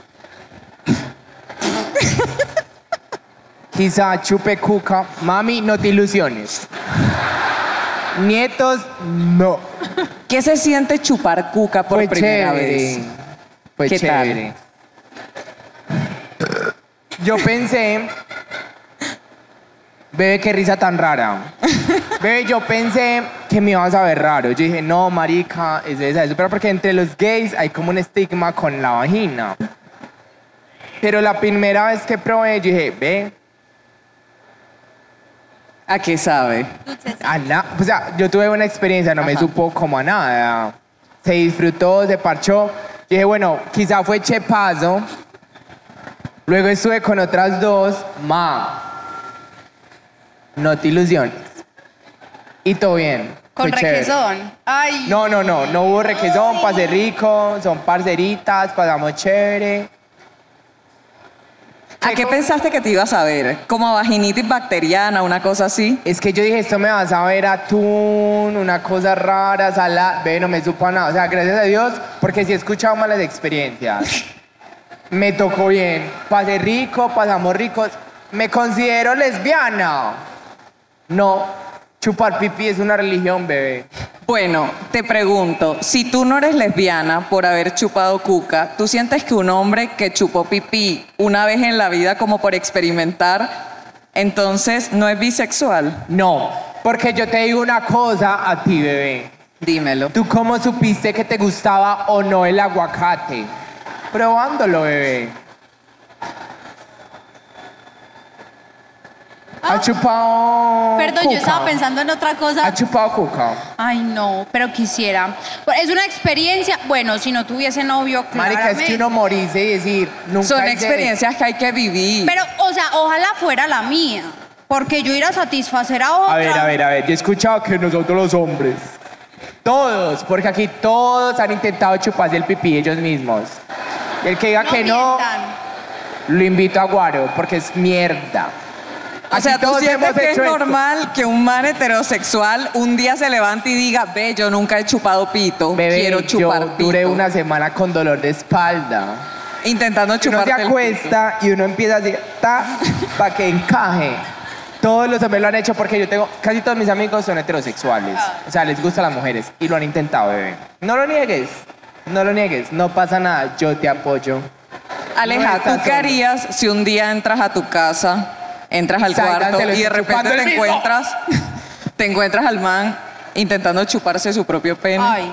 Quizá chupe cuca. Mami, no te ilusiones. Nietos, no. ¿Qué se siente chupar cuca por Fue primera chévere. vez? Fue ¿Qué tal? chévere. Yo pensé, bebé, qué risa tan rara. Bebé, yo pensé que me ibas a ver raro. Yo dije, no, marica, es esa, eso. Pero porque entre los gays hay como un estigma con la vagina. Pero la primera vez que probé, yo dije, ve, ¿A qué sabe? a nada. O sea, yo tuve una experiencia, no me Ajá. supo como a nada. Se disfrutó, se parchó. Yo dije, bueno, quizá fue chepazo. Luego estuve con otras dos, ma. No te ilusiones. Y todo bien. Con fue chévere. requesón. Ay. No, no, no, no hubo requesón, pasé rico, son parceritas, pasamos chévere. ¿A qué pensaste que te ibas a ver? ¿Como a vaginitis bacteriana, una cosa así? Es que yo dije, esto me vas a ver atún, una cosa rara, salada. Ve, no me supo a nada. O sea, gracias a Dios, porque sí he escuchado malas experiencias. Me tocó bien. Pasé rico, pasamos ricos. ¿Me considero lesbiana? No. Chupar pipí es una religión, bebé. Bueno, te pregunto, si tú no eres lesbiana por haber chupado cuca, ¿tú sientes que un hombre que chupó pipí una vez en la vida como por experimentar, entonces no es bisexual? No. Porque yo te digo una cosa a ti, bebé. Dímelo. ¿Tú cómo supiste que te gustaba o no el aguacate? Probándolo, bebé. ¿Ha chupado Perdón, cuca? yo estaba pensando en otra cosa. ¿Ha chupado cuca? Ay, no, pero quisiera. Bueno, es una experiencia. Bueno, si no tuviese novio, Marica, es claramente. que uno morirse y decir, nunca Son hice- experiencias que hay que vivir. Pero, o sea, ojalá fuera la mía. Porque yo ir a satisfacer a otra. A ver, a ver, a ver, yo he escuchado que nosotros los hombres, todos, porque aquí todos han intentado chuparse el pipí ellos mismos. El que diga No que no, mientan. lo invito a Guaro, porque es mierda. O sea, Aquí ¿tú todos sientes hemos que es hecho esto. normal que un man heterosexual un día se levante y diga, ve, yo nunca he chupado pito, Bebé, quiero chupar yo pito? duré una semana con dolor de espalda. Intentando Uno chuparte se el acuesta y uno empieza así, ta, para que encaje. Todos los hombres lo han hecho porque yo tengo, casi todos mis amigos son heterosexuales. O sea, les gustan las mujeres y lo han intentado, bebé. No lo niegues, no lo niegues, no pasa nada, yo te apoyo. Aleja, No ¿tú estás qué solo. harías si un día entras a tu casa, entras al Salgan, cuarto se lo y de estoy repente chupando te el mismo. encuentras, te encuentras al man intentando chuparse su propio pene? Ay.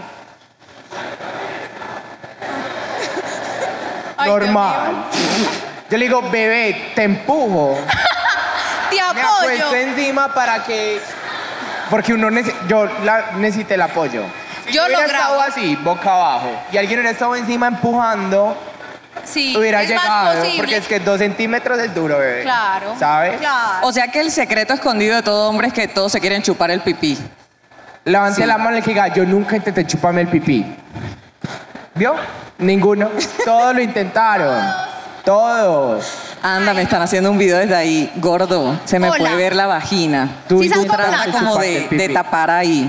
Ay, Dios Normal. Yo le digo, bebé, te empujo. mío. Te Me acuesto apoyo. encima para que... Porque uno nece- yo la, necesito el apoyo. Si Yo lo hubiera estado grabo. así, boca abajo, y alguien hubiera estado encima empujando, Sí, hubiera es más llegado. posible. Porque es que dos centímetros es duro, bebé. Claro. ¿Sabes? Claro. O sea que el secreto escondido de todo hombre es que todos se quieren chupar el pipí. Levante Sí. la mano y que diga, yo nunca intenté chuparme el pipí. ¿Vio? Ninguno. Todos lo intentaron. Todos. Anda, me están haciendo un video desde ahí. Gordo, se me Hola. puede ver la vagina. Tú Sí, salgo intentaste blanca. Trata como chuparte de, el pipí. de tapar ahí.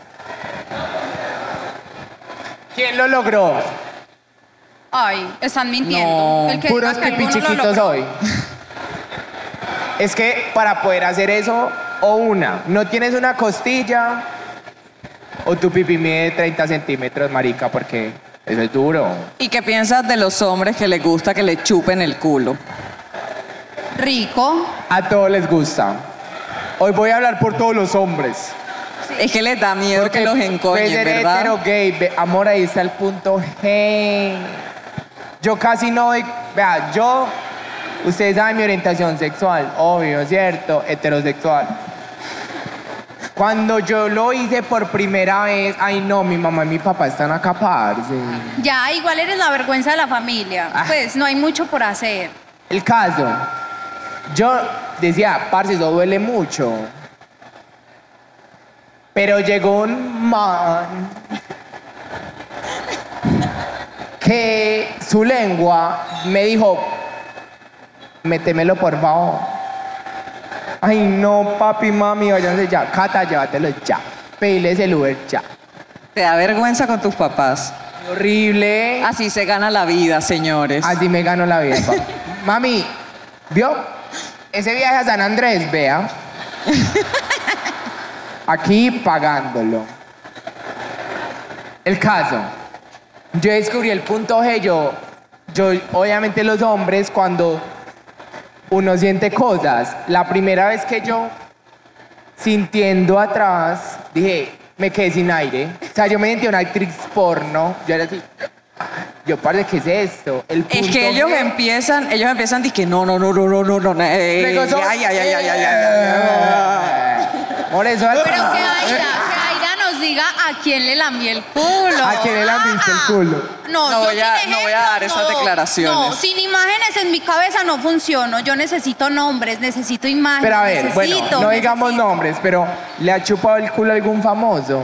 ¿Quién lo logró? Ay, están mintiendo. No. El que Puros diga que pipí alguno lo chiquitos logró. hoy. Es que para poder hacer eso, o una, no tienes una costilla, o tu pipí mide treinta centímetros, marica, porque eso es duro. ¿Y qué piensas de los hombres que les gusta que le chupen el culo? Rico. A todos les gusta. Hoy voy a hablar por todos los hombres. Es que les da miedo que los puede encoñen, ser ¿verdad? hetero, gay, ve- amor, ahí está el punto G. Yo casi no doy, vea, yo, ustedes saben mi orientación sexual, obvio, ¿cierto? Heterosexual. Cuando yo lo hice por primera vez, ay no, mi mamá y mi papá están acá, parce. Ya, igual eres la vergüenza de la familia. Ah. Pues no hay mucho por hacer. El caso, yo decía, parce, eso duele mucho. Pero llegó un man que su lengua me dijo, métemelo por favor. Ay no, papi, mami, váyanse ya. Cata, llévatelo ya. Pídeles el Uber ya. Te da vergüenza con tus papás. Horrible. Así se gana la vida, señores. Así me ganó la vida, papi. Mami, ¿vio? Ese viaje a San Andrés, vea. Aquí pagándolo. El caso. Yo descubrí el punto G. Yo, yo, obviamente los hombres, cuando uno siente cosas, la primera vez que yo, sintiendo atrás, dije, me quedé sin aire. O sea, yo me sentí una actriz porno. Yo era así. Yo, parce, ¿qué es esto? El Es punto que ellos G. empiezan, ellos empiezan y que no, no, no, no, no, no, no, no, eh, Luego son- ay, ay, ay, ay, ay, ay, ay. Por eso. Pero que Aira, que Aira nos diga a quién le lambió el culo. ¿A quién le lambiste el culo? No, No yo voy a- sin no voy a dar ejemplos, esas no. declaraciones. No, sin imágenes en mi cabeza no funciono. Yo necesito nombres, necesito imágenes. Pero a ver, necesito, bueno, no digamos necesito. nombres, pero ¿le ha chupado el culo a algún famoso?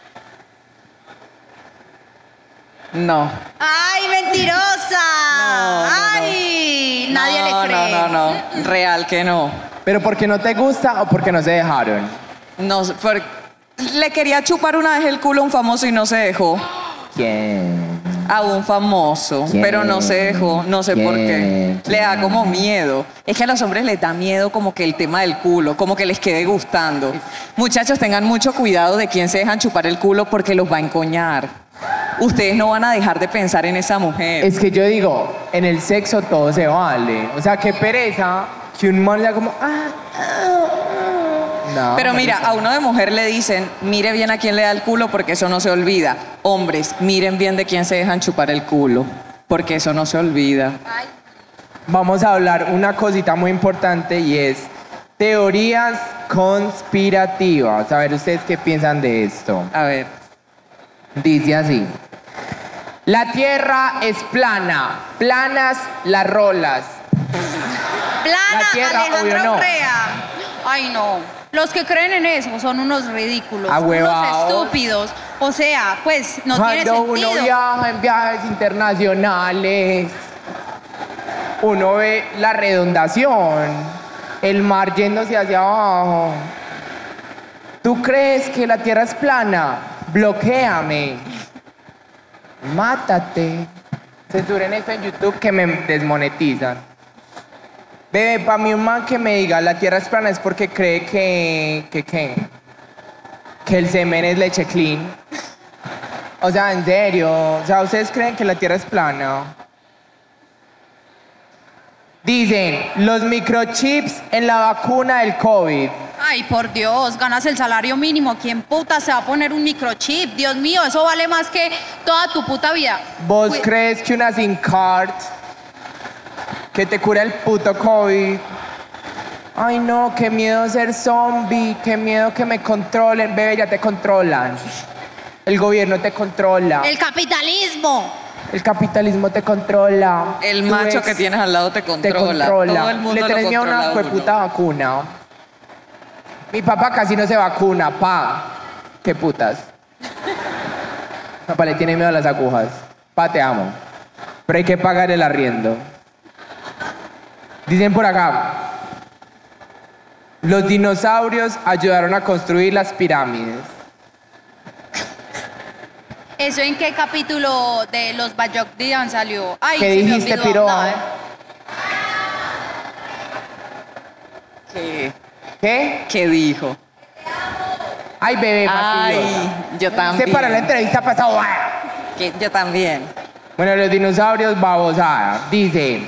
No. ¡Ay, mentirosa! No, no, no. ¡Ay! Nadie no, le cree. No, no, no, real que no. ¿Pero porque no te gusta o porque no se dejaron? No, sé, por- le quería chupar una vez el culo a un famoso y no se dejó. ¿Quién? A un famoso, ¿Quién? pero no se dejó, no sé por qué. ¿Quién? Le da como miedo. Es que a los hombres les da miedo como que el tema del culo, como que les quede gustando. Muchachos, tengan mucho cuidado de quién se dejan chupar el culo porque los va a encoñar. Ustedes no van a dejar de pensar en esa mujer. Es que yo digo, en el sexo todo se vale. O sea, qué pereza que un man ya como... ah, ah, ah. No, Pero mira, marica. a uno de mujer le dicen, mire bien a quién le da el culo porque eso no se olvida. Hombres, miren bien de quién se dejan chupar el culo porque eso no se olvida. Vamos a hablar una cosita muy importante y es teorías conspirativas. A ver, ¿ustedes qué piensan de esto? A ver. Dice así. La tierra es plana, planas las rolas. Plana, La tierra, Alejandro obvio, no. Urrea. Ay, no. Los que creen en eso son unos ridículos, unos Ahuevados. estúpidos. O sea, pues no tiene Cuando sentido. uno viaja en viajes internacionales, uno ve la redondación, el mar yéndose hacia abajo. ¿Tú crees que la tierra es plana? Bloquéame. Mátate. Censuren esto en YouTube que me desmonetizan. Bebé, para mí un man que me diga la tierra es plana es porque cree que... que ¿qué? Que el semen es leche clean. O sea, en serio. O sea, ¿ustedes creen que la tierra es plana? Dicen, los microchips en la vacuna del COVID. Ay, por Dios, ganas el salario mínimo. ¿Quién puta se va a poner un microchip? Dios mío, eso vale más que toda tu puta vida. ¿Vos Cu- crees que una SIM card que te cura el puto COVID? Ay, no, qué miedo ser zombie, qué miedo que me controlen. Bebé, ya te controlan. El gobierno te controla. El capitalismo. El capitalismo te controla. El Tu macho ex que tienes al lado te te controla. controla. Todo el mundo Le lo tenés miedo a controla una a uno. hueputa vacuna. Mi papá casi no se vacuna, pa. Qué putas. Papá le tiene miedo a las agujas. Pa, te amo. Pero hay que pagar el arriendo. Dicen por acá. Los dinosaurios ayudaron a construir las pirámides. ¿Eso en qué capítulo de los Bayokdian salió? Ay, ¿Qué se me dijiste, olvidó Piroa? hablar. ¿Qué? ¿Qué? ¿Qué dijo? Ay, bebé, Ay, fastidiosa. yo Se también. para la entrevista pasado. Que yo también. Bueno, los dinosaurios, babosada. Dice,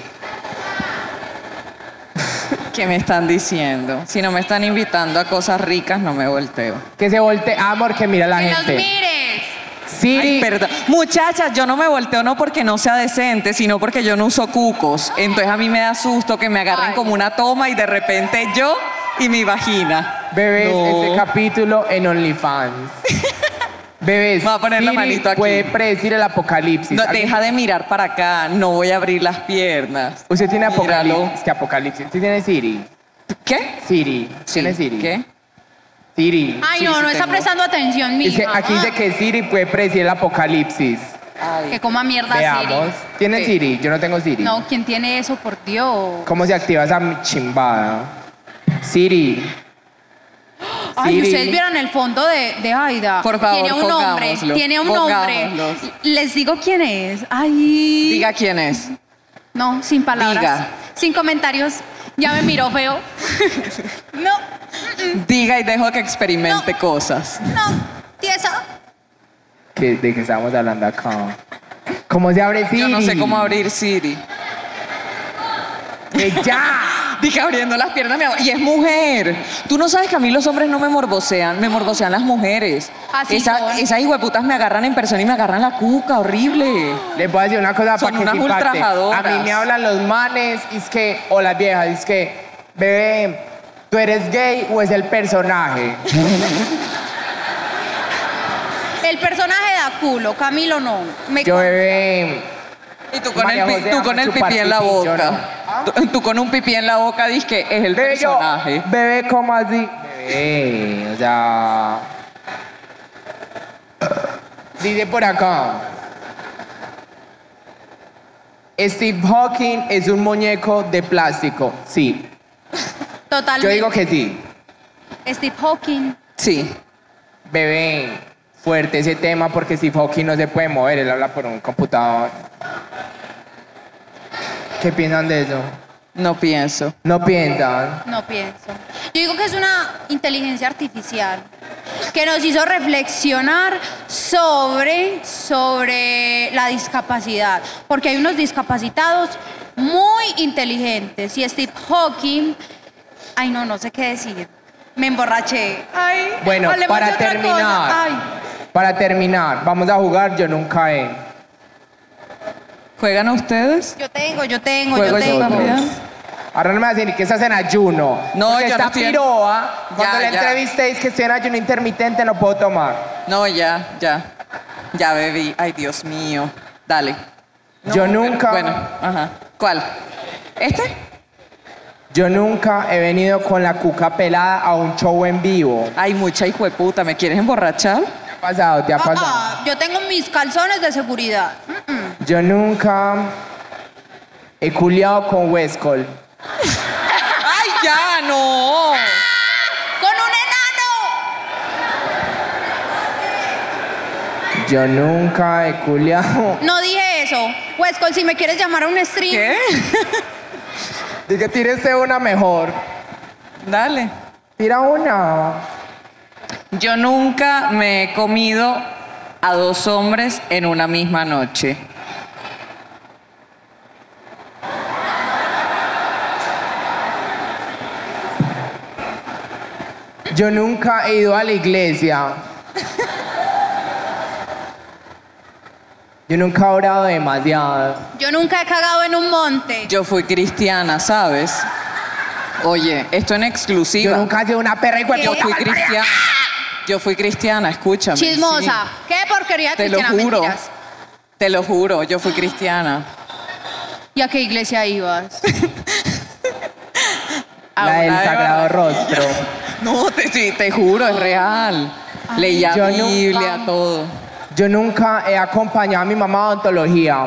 ¿Qué me están diciendo? Si no me están invitando a cosas ricas, no me volteo. que se voltee. Amor, que mira la ¡Que los gente. mires! Siri. Ay, perdón. Muchachas, yo no me volteo no porque no sea decente, sino porque yo no uso cucos. Entonces a mí me da susto que me agarren Ay. como una toma y de repente yo y mi vagina. Bebés, No. este capítulo en OnlyFans. Bebés, Me voy a poner la Siri manito aquí. puede predecir el apocalipsis. No, ¿Alguien- deja de mirar para acá, no voy a abrir las piernas. Usted tiene Míralo. apocalipsis. ¿Qué apocalipsis? ¿Usted tiene Siri? ¿Qué? Siri. Sí. ¿Tiene Siri? ¿Qué? Siri. Ay, Sí, no, sí no está tengo. prestando atención, Dice- mija. aquí dice que Siri puede predecir el apocalipsis. Que coma mierda Veamos. Siri. ¿Tiene Sí. Siri? Yo no tengo Siri. No, ¿quién tiene eso? Por Dios. ¿Cómo se activa esa chimbada? Siri. Ay, Siri. ustedes vieron el fondo de, de Aida. Por favor, Tiene un nombre. pongámoslo, Tiene un nombre. pongámoslo. Les digo quién es. Ay. Diga quién es. No, sin palabras. Diga. Sin comentarios. Ya me miró feo. No, Diga y dejo que experimente No. cosas. no, tiesa. ¿Qué- ¿De qué estamos hablando acá? ¿Cómo se abre Siri? Yo no sé cómo abrir Siri. ¡Que ya! Dije abriendo las piernas, mi amor. Y es mujer. Tú no sabes que a mí los hombres no me morbosean, me morbosean las mujeres. Así Esa- son. esas hijueputas me agarran en persona y me agarran la cuca, horrible. Les voy a decir una cosa Son para que unas se impacte. ultrajadoras. A mí me hablan los manes y es que, o las viejas, es que, bebé, ¿tú eres gay o es el personaje? El personaje da culo, Camilo no. Me Yo, bebé, Y tú con, María el, pi- José tú ama con el chupar pipí en la pipí, yo boca. no. Tú, tú con un pipí en la boca dices que es el bebé, yo, personaje. bebé, ¿cómo así? Bebé, o sea... Dice por acá. Steve Hawking es un muñeco de plástico. Sí, Totalmente. yo digo que sí. Steve Hawking. Sí. Bebé, fuerte ese tema porque Steve Hawking no se puede mover, él habla por un computador. ¿Qué piensan de eso? No pienso. No piensan. No pienso. Yo digo que es una inteligencia artificial que nos hizo reflexionar sobre, sobre la discapacidad. Porque hay unos discapacitados muy inteligentes. Y Steve Hawking, ay no, no sé qué decir. Me emborraché. Ay, Bueno, hablemos de para otra terminar, cosa. Ay. para terminar, vamos a jugar Yo Nunca He. ¿Juegan ustedes? Yo tengo, yo tengo, Juego yo yo tengo. también. Ahora no me vas a decir que estás en ayuno. No, Porque yo esta no estoy en- piroa, cuando Ya, la ya. entrevistéis que estoy en ayuno intermitente, no puedo tomar. No, ya, ya. Ya bebí. Ay, Dios mío. Dale. No, Yo pero- nunca- Bueno, ajá. ¿Cuál? ¿Este? Yo nunca he venido con la cuca pelada a un show en vivo. Ay, mucha hijo de puta. ¿Me quieres emborrachar? ¿Te ha pasado? ¿Te ha Ah, pasado? ah, yo tengo mis calzones de seguridad. Yo nunca he culiado con Westcol. ¡Ay, ya, no! ¡Con un enano! Yo nunca he culiado. No dije eso. Huescol, si me quieres llamar a un stream. ¿Qué? Dije, tírese una mejor. Dale. Tira una. Yo nunca me he comido a dos hombres en una misma noche. Yo nunca he ido a la iglesia. Yo nunca he orado demasiado. Yo nunca he cagado en un monte. Yo fui cristiana, ¿sabes? Oye, esto en exclusiva. Yo nunca he sido una perra y ¿Qué? Yo fui cristiana. Yo fui cristiana, escúchame. Chismosa. Sí. ¿Qué porquería de Te lo cristiana? juro. Mentiras. Te lo juro, yo fui cristiana. ¿Y a qué iglesia ibas? A La del una de Sagrado Barranquilla. Rostro. No, te, sí, te juro, es real. Leía yo Biblia, nunca- todo. Yo nunca he acompañado a mi mamá a odontología.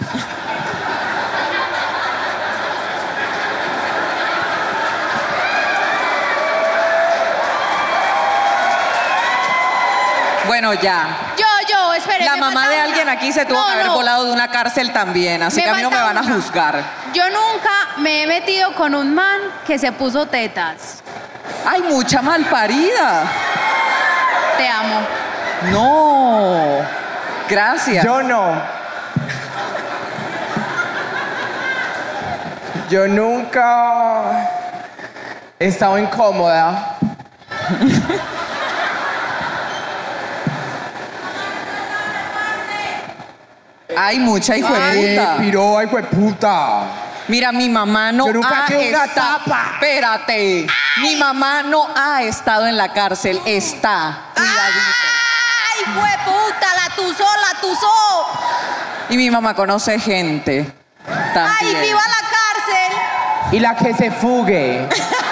Bueno, ya. Yo, yo, espere. La me mamá falta de una. alguien aquí se tuvo No, que haber no. volado de una cárcel también, así Me que a mí no me falta van a una. juzgar. Yo nunca me he metido con un man que se puso tetas. ¡Ay, mucha malparida! Te amo. No. Gracias. Yo no. Yo nunca he estado incómoda. Ay, mucha hijo de Ay, puta. piro, ay, puta. Mira, mi mamá no Yo nunca ha he sido una esta- tapa. Espérate. Mi mamá no ha estado en la cárcel, está. Cuidadito. ¡Ay, hueputa! La tuzó, la tuzó. Y mi mamá conoce gente. También. ¡Ay, viva la cárcel! Y la que se fugue.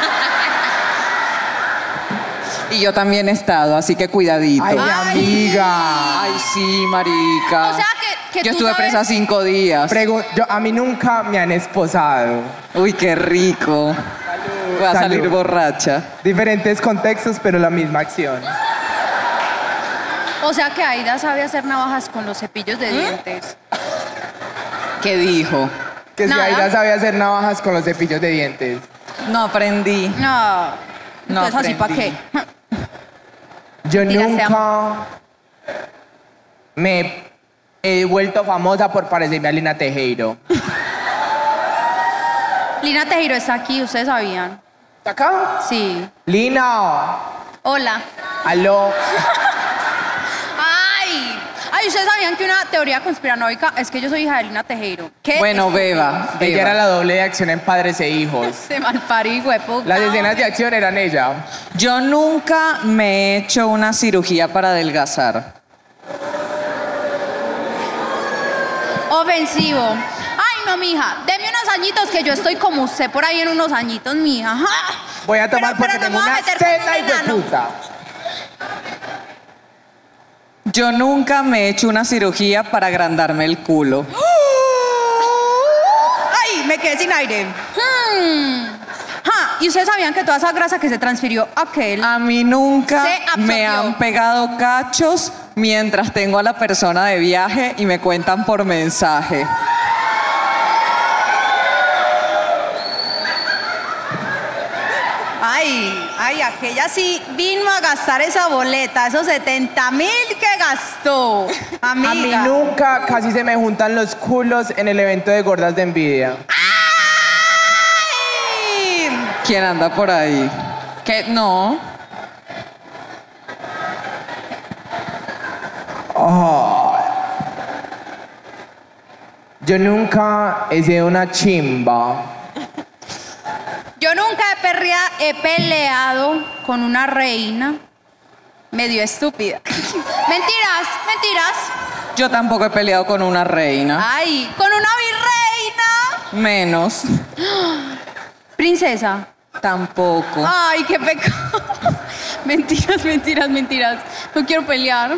Y yo también he estado, así que cuidadito. Ay, Ay. amiga. Ay, sí, marica. O sea que- que yo tú estuve sabes- presa cinco días. Pregu- yo, a mí nunca me han esposado. Uy, qué rico. Voy a Salud. salir borracha. Diferentes contextos, pero la misma acción. O sea que Aida sabe hacer navajas con los cepillos ¿Mm? de dientes. ¿Qué dijo? Que si Nada. Aida sabe hacer navajas con los cepillos de dientes. No aprendí. No. No Entonces, ¿así para qué? aprendí. Yo Dígase, nunca me he vuelto famosa por parecerme a Lina Tejero. Lina Tejero está aquí, ¿ustedes sabían? ¿Está acá? Sí. Lina. Hola. Aló. ¡Ay! Ay, ¿ustedes sabían que una teoría conspiranoica es que yo soy hija de Lina Tejero? ¿Qué? Bueno, estúpido. beba, Ella beba. era la doble de acción en Padres e Hijos. Se malparí, hueputa. Las escenas de acción eran ella. Yo nunca me he hecho una cirugía para adelgazar. Ofensivo. Ay, no, mija. Deme unos añitos que yo estoy como usted por ahí en unos añitos, mija. ¡Ja! Voy a tomar Pero- porque pero no tengo me voy a una meter con seta un y de enano. puta. Yo nunca me he hecho una cirugía para agrandarme el culo. ¡Ay! Me quedé sin aire. Hmm. Ja, ¿y ustedes sabían que toda esa grasa que se transfirió a aquel? A mí nunca Se absorbió. me han pegado cachos mientras tengo a la persona de viaje y me cuentan por mensaje. Ay, ay, aquella sí vino a gastar esa boleta, esos setenta mil que gastó. A mí Amiga. nunca casi se me juntan los culos en el evento de Gordas de Envidia. ¡Ay! ¿Quién anda por ahí? ¿Qué? No. Yo nunca he sido una chimba. Yo nunca he, perrea- he peleado con una reina medio estúpida. Mentiras, mentiras. Yo tampoco he peleado con una reina. Ay, con una virreina. Menos. Princesa. Tampoco. Ay, qué pecado. Mentiras, mentiras, mentiras. No quiero pelear.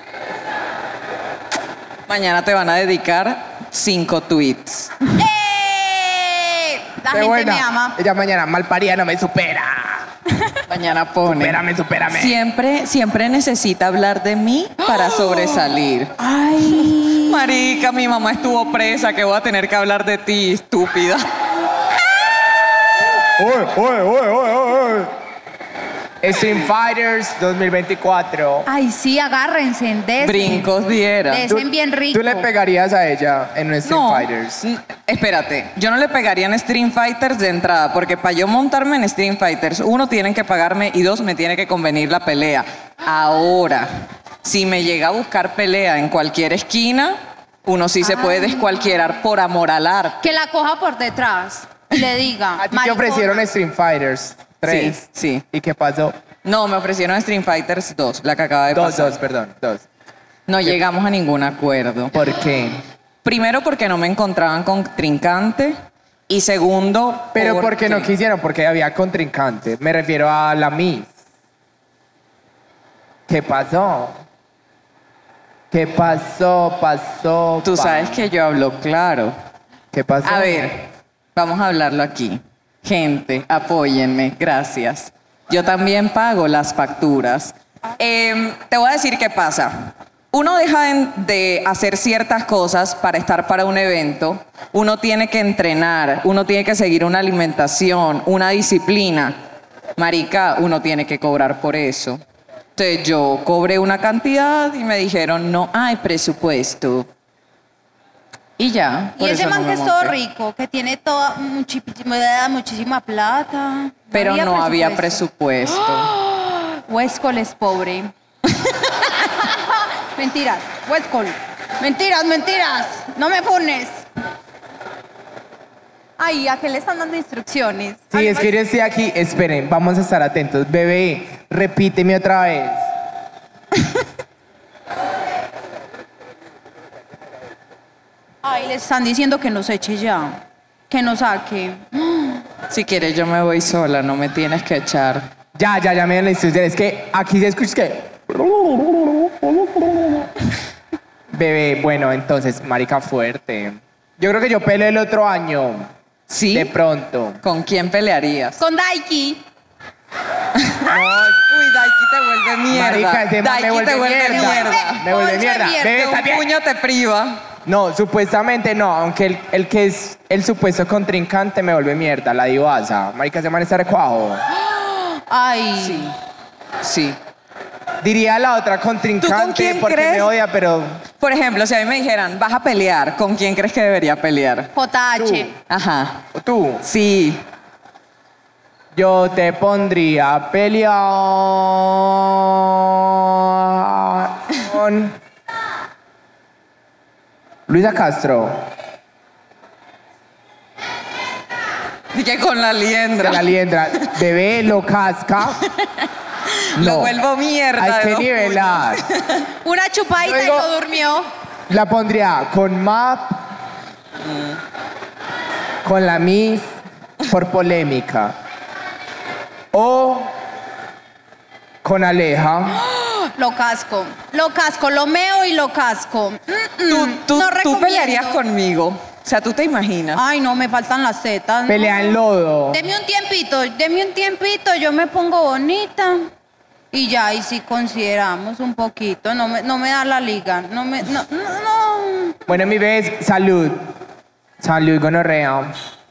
Mañana te van a dedicar cinco tweets. ¡Eh! La Qué gente buena. me ama. Ella mañana malparida no me supera. Mañana pone. Supérame, supérame. Siempre, siempre necesita hablar de mí para sobresalir. Ay. Marica, mi mamá estuvo presa, que voy a tener que hablar de ti, estúpida. Oye, oye, oye, oye, oye. Stream Fighters dos mil veinticuatro. Ay, sí, agárrense, desen. Brincos diera. Desen bien rico. ¿Tú le pegarías a ella en un Stream No, Fighters? n- espérate, yo no le pegaría en Stream Fighters de entrada, porque para yo montarme en Stream Fighters, uno, tienen que pagarme y dos, me tiene que convenir la pelea. Ahora, si me llega a buscar pelea en cualquier esquina, uno sí se puede descualquierar por amor al arte. Que la coja por detrás y le diga. ¿A ti te "Maricona". ofrecieron Stream Fighters tres? Sí, sí. ¿Y qué pasó? No, me ofrecieron Stream Fighters dos, la que acaba de Dos, pasar. dos, perdón, dos. No llegamos a ningún acuerdo. ¿Por qué? Primero, porque no me encontraban con contrincante. Y segundo, Pero ¿por qué no porque- quisieron? Porque había contrincante. Me refiero a la Miss. ¿Qué pasó? ¿Qué pasó? Pasó. Tú pa- sabes que yo hablo claro. ¿Qué pasó? A ver, vamos a hablarlo aquí. Gente, apóyenme, gracias. Yo también pago las facturas. Em, te voy a decir qué pasa. Uno deja de, de hacer ciertas cosas para estar para un evento. Uno tiene que entrenar, uno tiene que seguir una alimentación, una disciplina. Marica, uno tiene que cobrar por eso. Entonces yo cobré una cantidad y me dijeron, no hay presupuesto. Y ya. Y por ese eso man no que me es todo monté. rico, que tiene toda muchísima, muchísima plata. Pero no había presupuesto. Westcol es pobre. Mentiras, Westcol. Mentiras, mentiras. No me pones. Ay, ¿a qué le están dando instrucciones? Sí, es que yo estoy aquí. Esperen, vamos a estar atentos. Bebé, repíteme otra vez. Ay, le están diciendo que nos eche ya. Que nos saque. Si quieres, yo me voy sola, no me tienes que echar. Ya, ya, ya me dio la instrucción. Es que aquí se escucha que... Bebé, bueno, entonces, marica fuerte. Yo creo que yo peleo el otro año. ¿Sí? De pronto. ¿Con quién pelearías? Con Daiki. Uy, Daiki te vuelve mierda. Marica, ese man Daiki me vuelve te vuelve mierda. mierda. Me vuelve Poncho mierda. mierda. Bebé, De ¿está un bien? puño te priva. No, supuestamente no, aunque el, el que es el supuesto contrincante me vuelve mierda, la divasa. Marica, ese man está recuajo. Ay. Sí. Sí. Diría la otra ¿Tú contrincante con quién porque crees? me odia, pero Por ejemplo, si a mí me dijeran, vas a pelear, ¿con quién crees que debería pelear? J H. Ajá. tú, Sí. yo te pondría a pelear con Luisa Castro, Y que con la liendra. la liendra. Bebé, lo casca. Lo No. vuelvo mierda. Hay de que dos nivelar. Una chupadita Luego- y no durmió. La pondría con Map, con la Miss, por polémica. O con Aleja. Lo casco. Lo casco, lo meo y lo casco. Mm, Tú, mm, tú, no tú recomiendo. pelearías conmigo. O sea, tú te imaginas. Ay, no, me faltan las setas. Pelea en lodo. Deme un tiempito, deme un tiempito, yo me pongo bonita. Y ya, y si consideramos un poquito, no me, no me da la liga, no me, no, no, no. Bueno, mi vez, salud. Salud, gonorrea.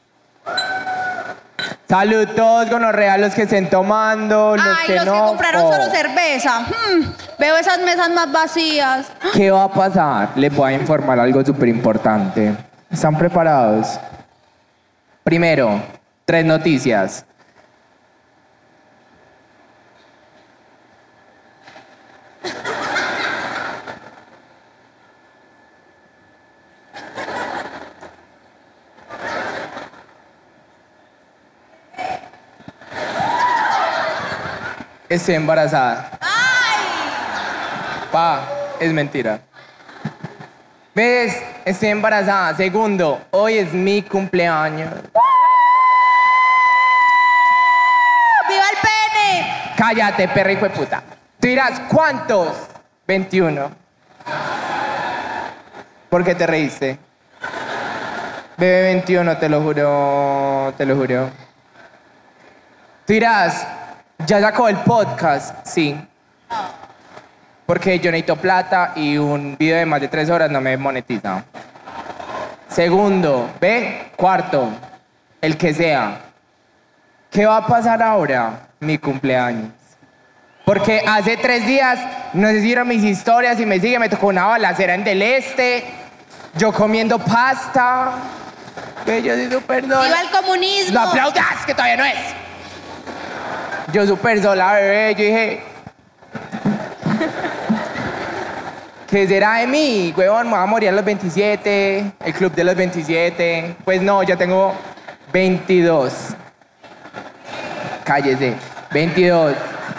Salud todos, gonorrea, los que estén tomando, los Ay, que los no. que compraron Oh. solo cerveza. Hmm, veo esas mesas más vacías. ¿Qué va a pasar? Les voy a informar algo súper importante. ¿Están preparados? Primero, tres noticias. Estoy embarazada. Pa, es mentira. ¿Ves? Estoy embarazada. Segundo, hoy es mi cumpleaños. ¡Viva el pene! Cállate, perra hijo de puta. Tú dirás, ¿cuántos? veintiuno. ¿Por qué te reíste? Bebé veintiuno, te lo juro, te lo juro. Tú dirás, ¿ya sacó el podcast? Sí. porque yo necesito plata y un video de más de tres horas no me monetiza. Segundo, ve, cuarto, el que sea. ¿Qué va a pasar ahora? Mi cumpleaños. Porque hace tres días, no sé si vieron mis historias y me sigue, me tocó una balacera en Del Este, yo comiendo pasta, que yo soy súper sola. ¡Viva el comunismo! ¡No aplaudas, que todavía no es! Yo súper sola, bebé, yo dije... ¿Qué será de mí? Huevón, me voy a morir a los veintisiete, el club de los veintisiete. Pues no, ya tengo veintidós. Cállese, veintidós.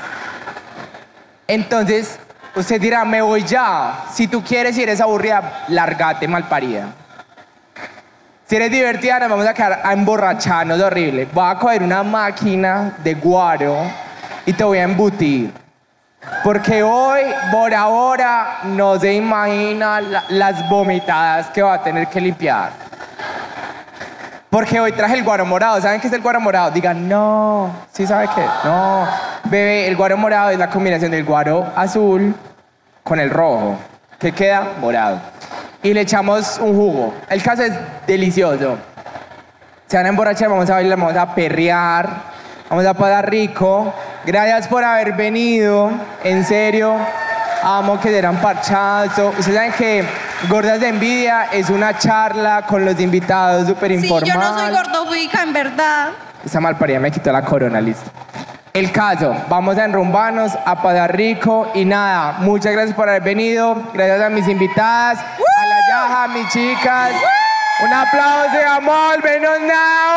Entonces, usted dirá, me voy ya. Si tú quieres y eres aburrida, lárgate, malparida. Si eres divertida, nos vamos a quedar a emborracharnos horrible. Voy a coger una máquina de guaro y te voy a embutir. Porque hoy, por ahora, no se imagina la, las vomitadas que va a tener que limpiar. Porque hoy traje el guaro morado. ¿Saben qué es el guaro morado? Digan, no. ¿Sí sabe qué? No. Bebé, el guaro morado es la combinación del guaro azul con el rojo. Que queda morado. Y le echamos un jugo. El caso es delicioso. Se van a emborrachar, vamos a bailar, vamos a perrear, vamos a pasar rico. Gracias por haber venido. En serio, amo que serán parchazo. Ustedes saben que Gordas de Envidia es una charla con los invitados súper informal. Sí, yo no soy gordofóbica, en verdad. Esa malparida me quitó la corona, listo. El caso, vamos a enrumbarnos, a pasar rico y nada, muchas gracias por haber venido, gracias a mis invitadas, ¡Woo! A la Yaja, a mis chicas, ¡Woo! Un aplauso de amor, venos nada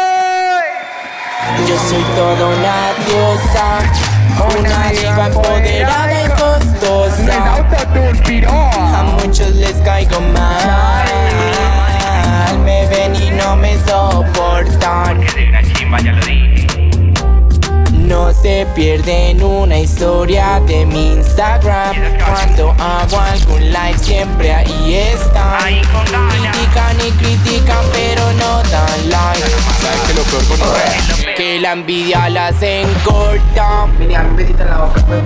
hoy. Yo soy toda una diosa, una diva empoderada y costosa. No es autotune, piro. A muchos les caigo mal, me ven y no me soportan. Porque soy una chimba, ya lo dije. No se pierden una historia de mi Instagram. Cuando hago algún live siempre ahí están. Critican y critican pero no dan like. ¿Sabes que lo peor con nosotros? Que la envidia las encorta. Venía un besito en la boca, pues.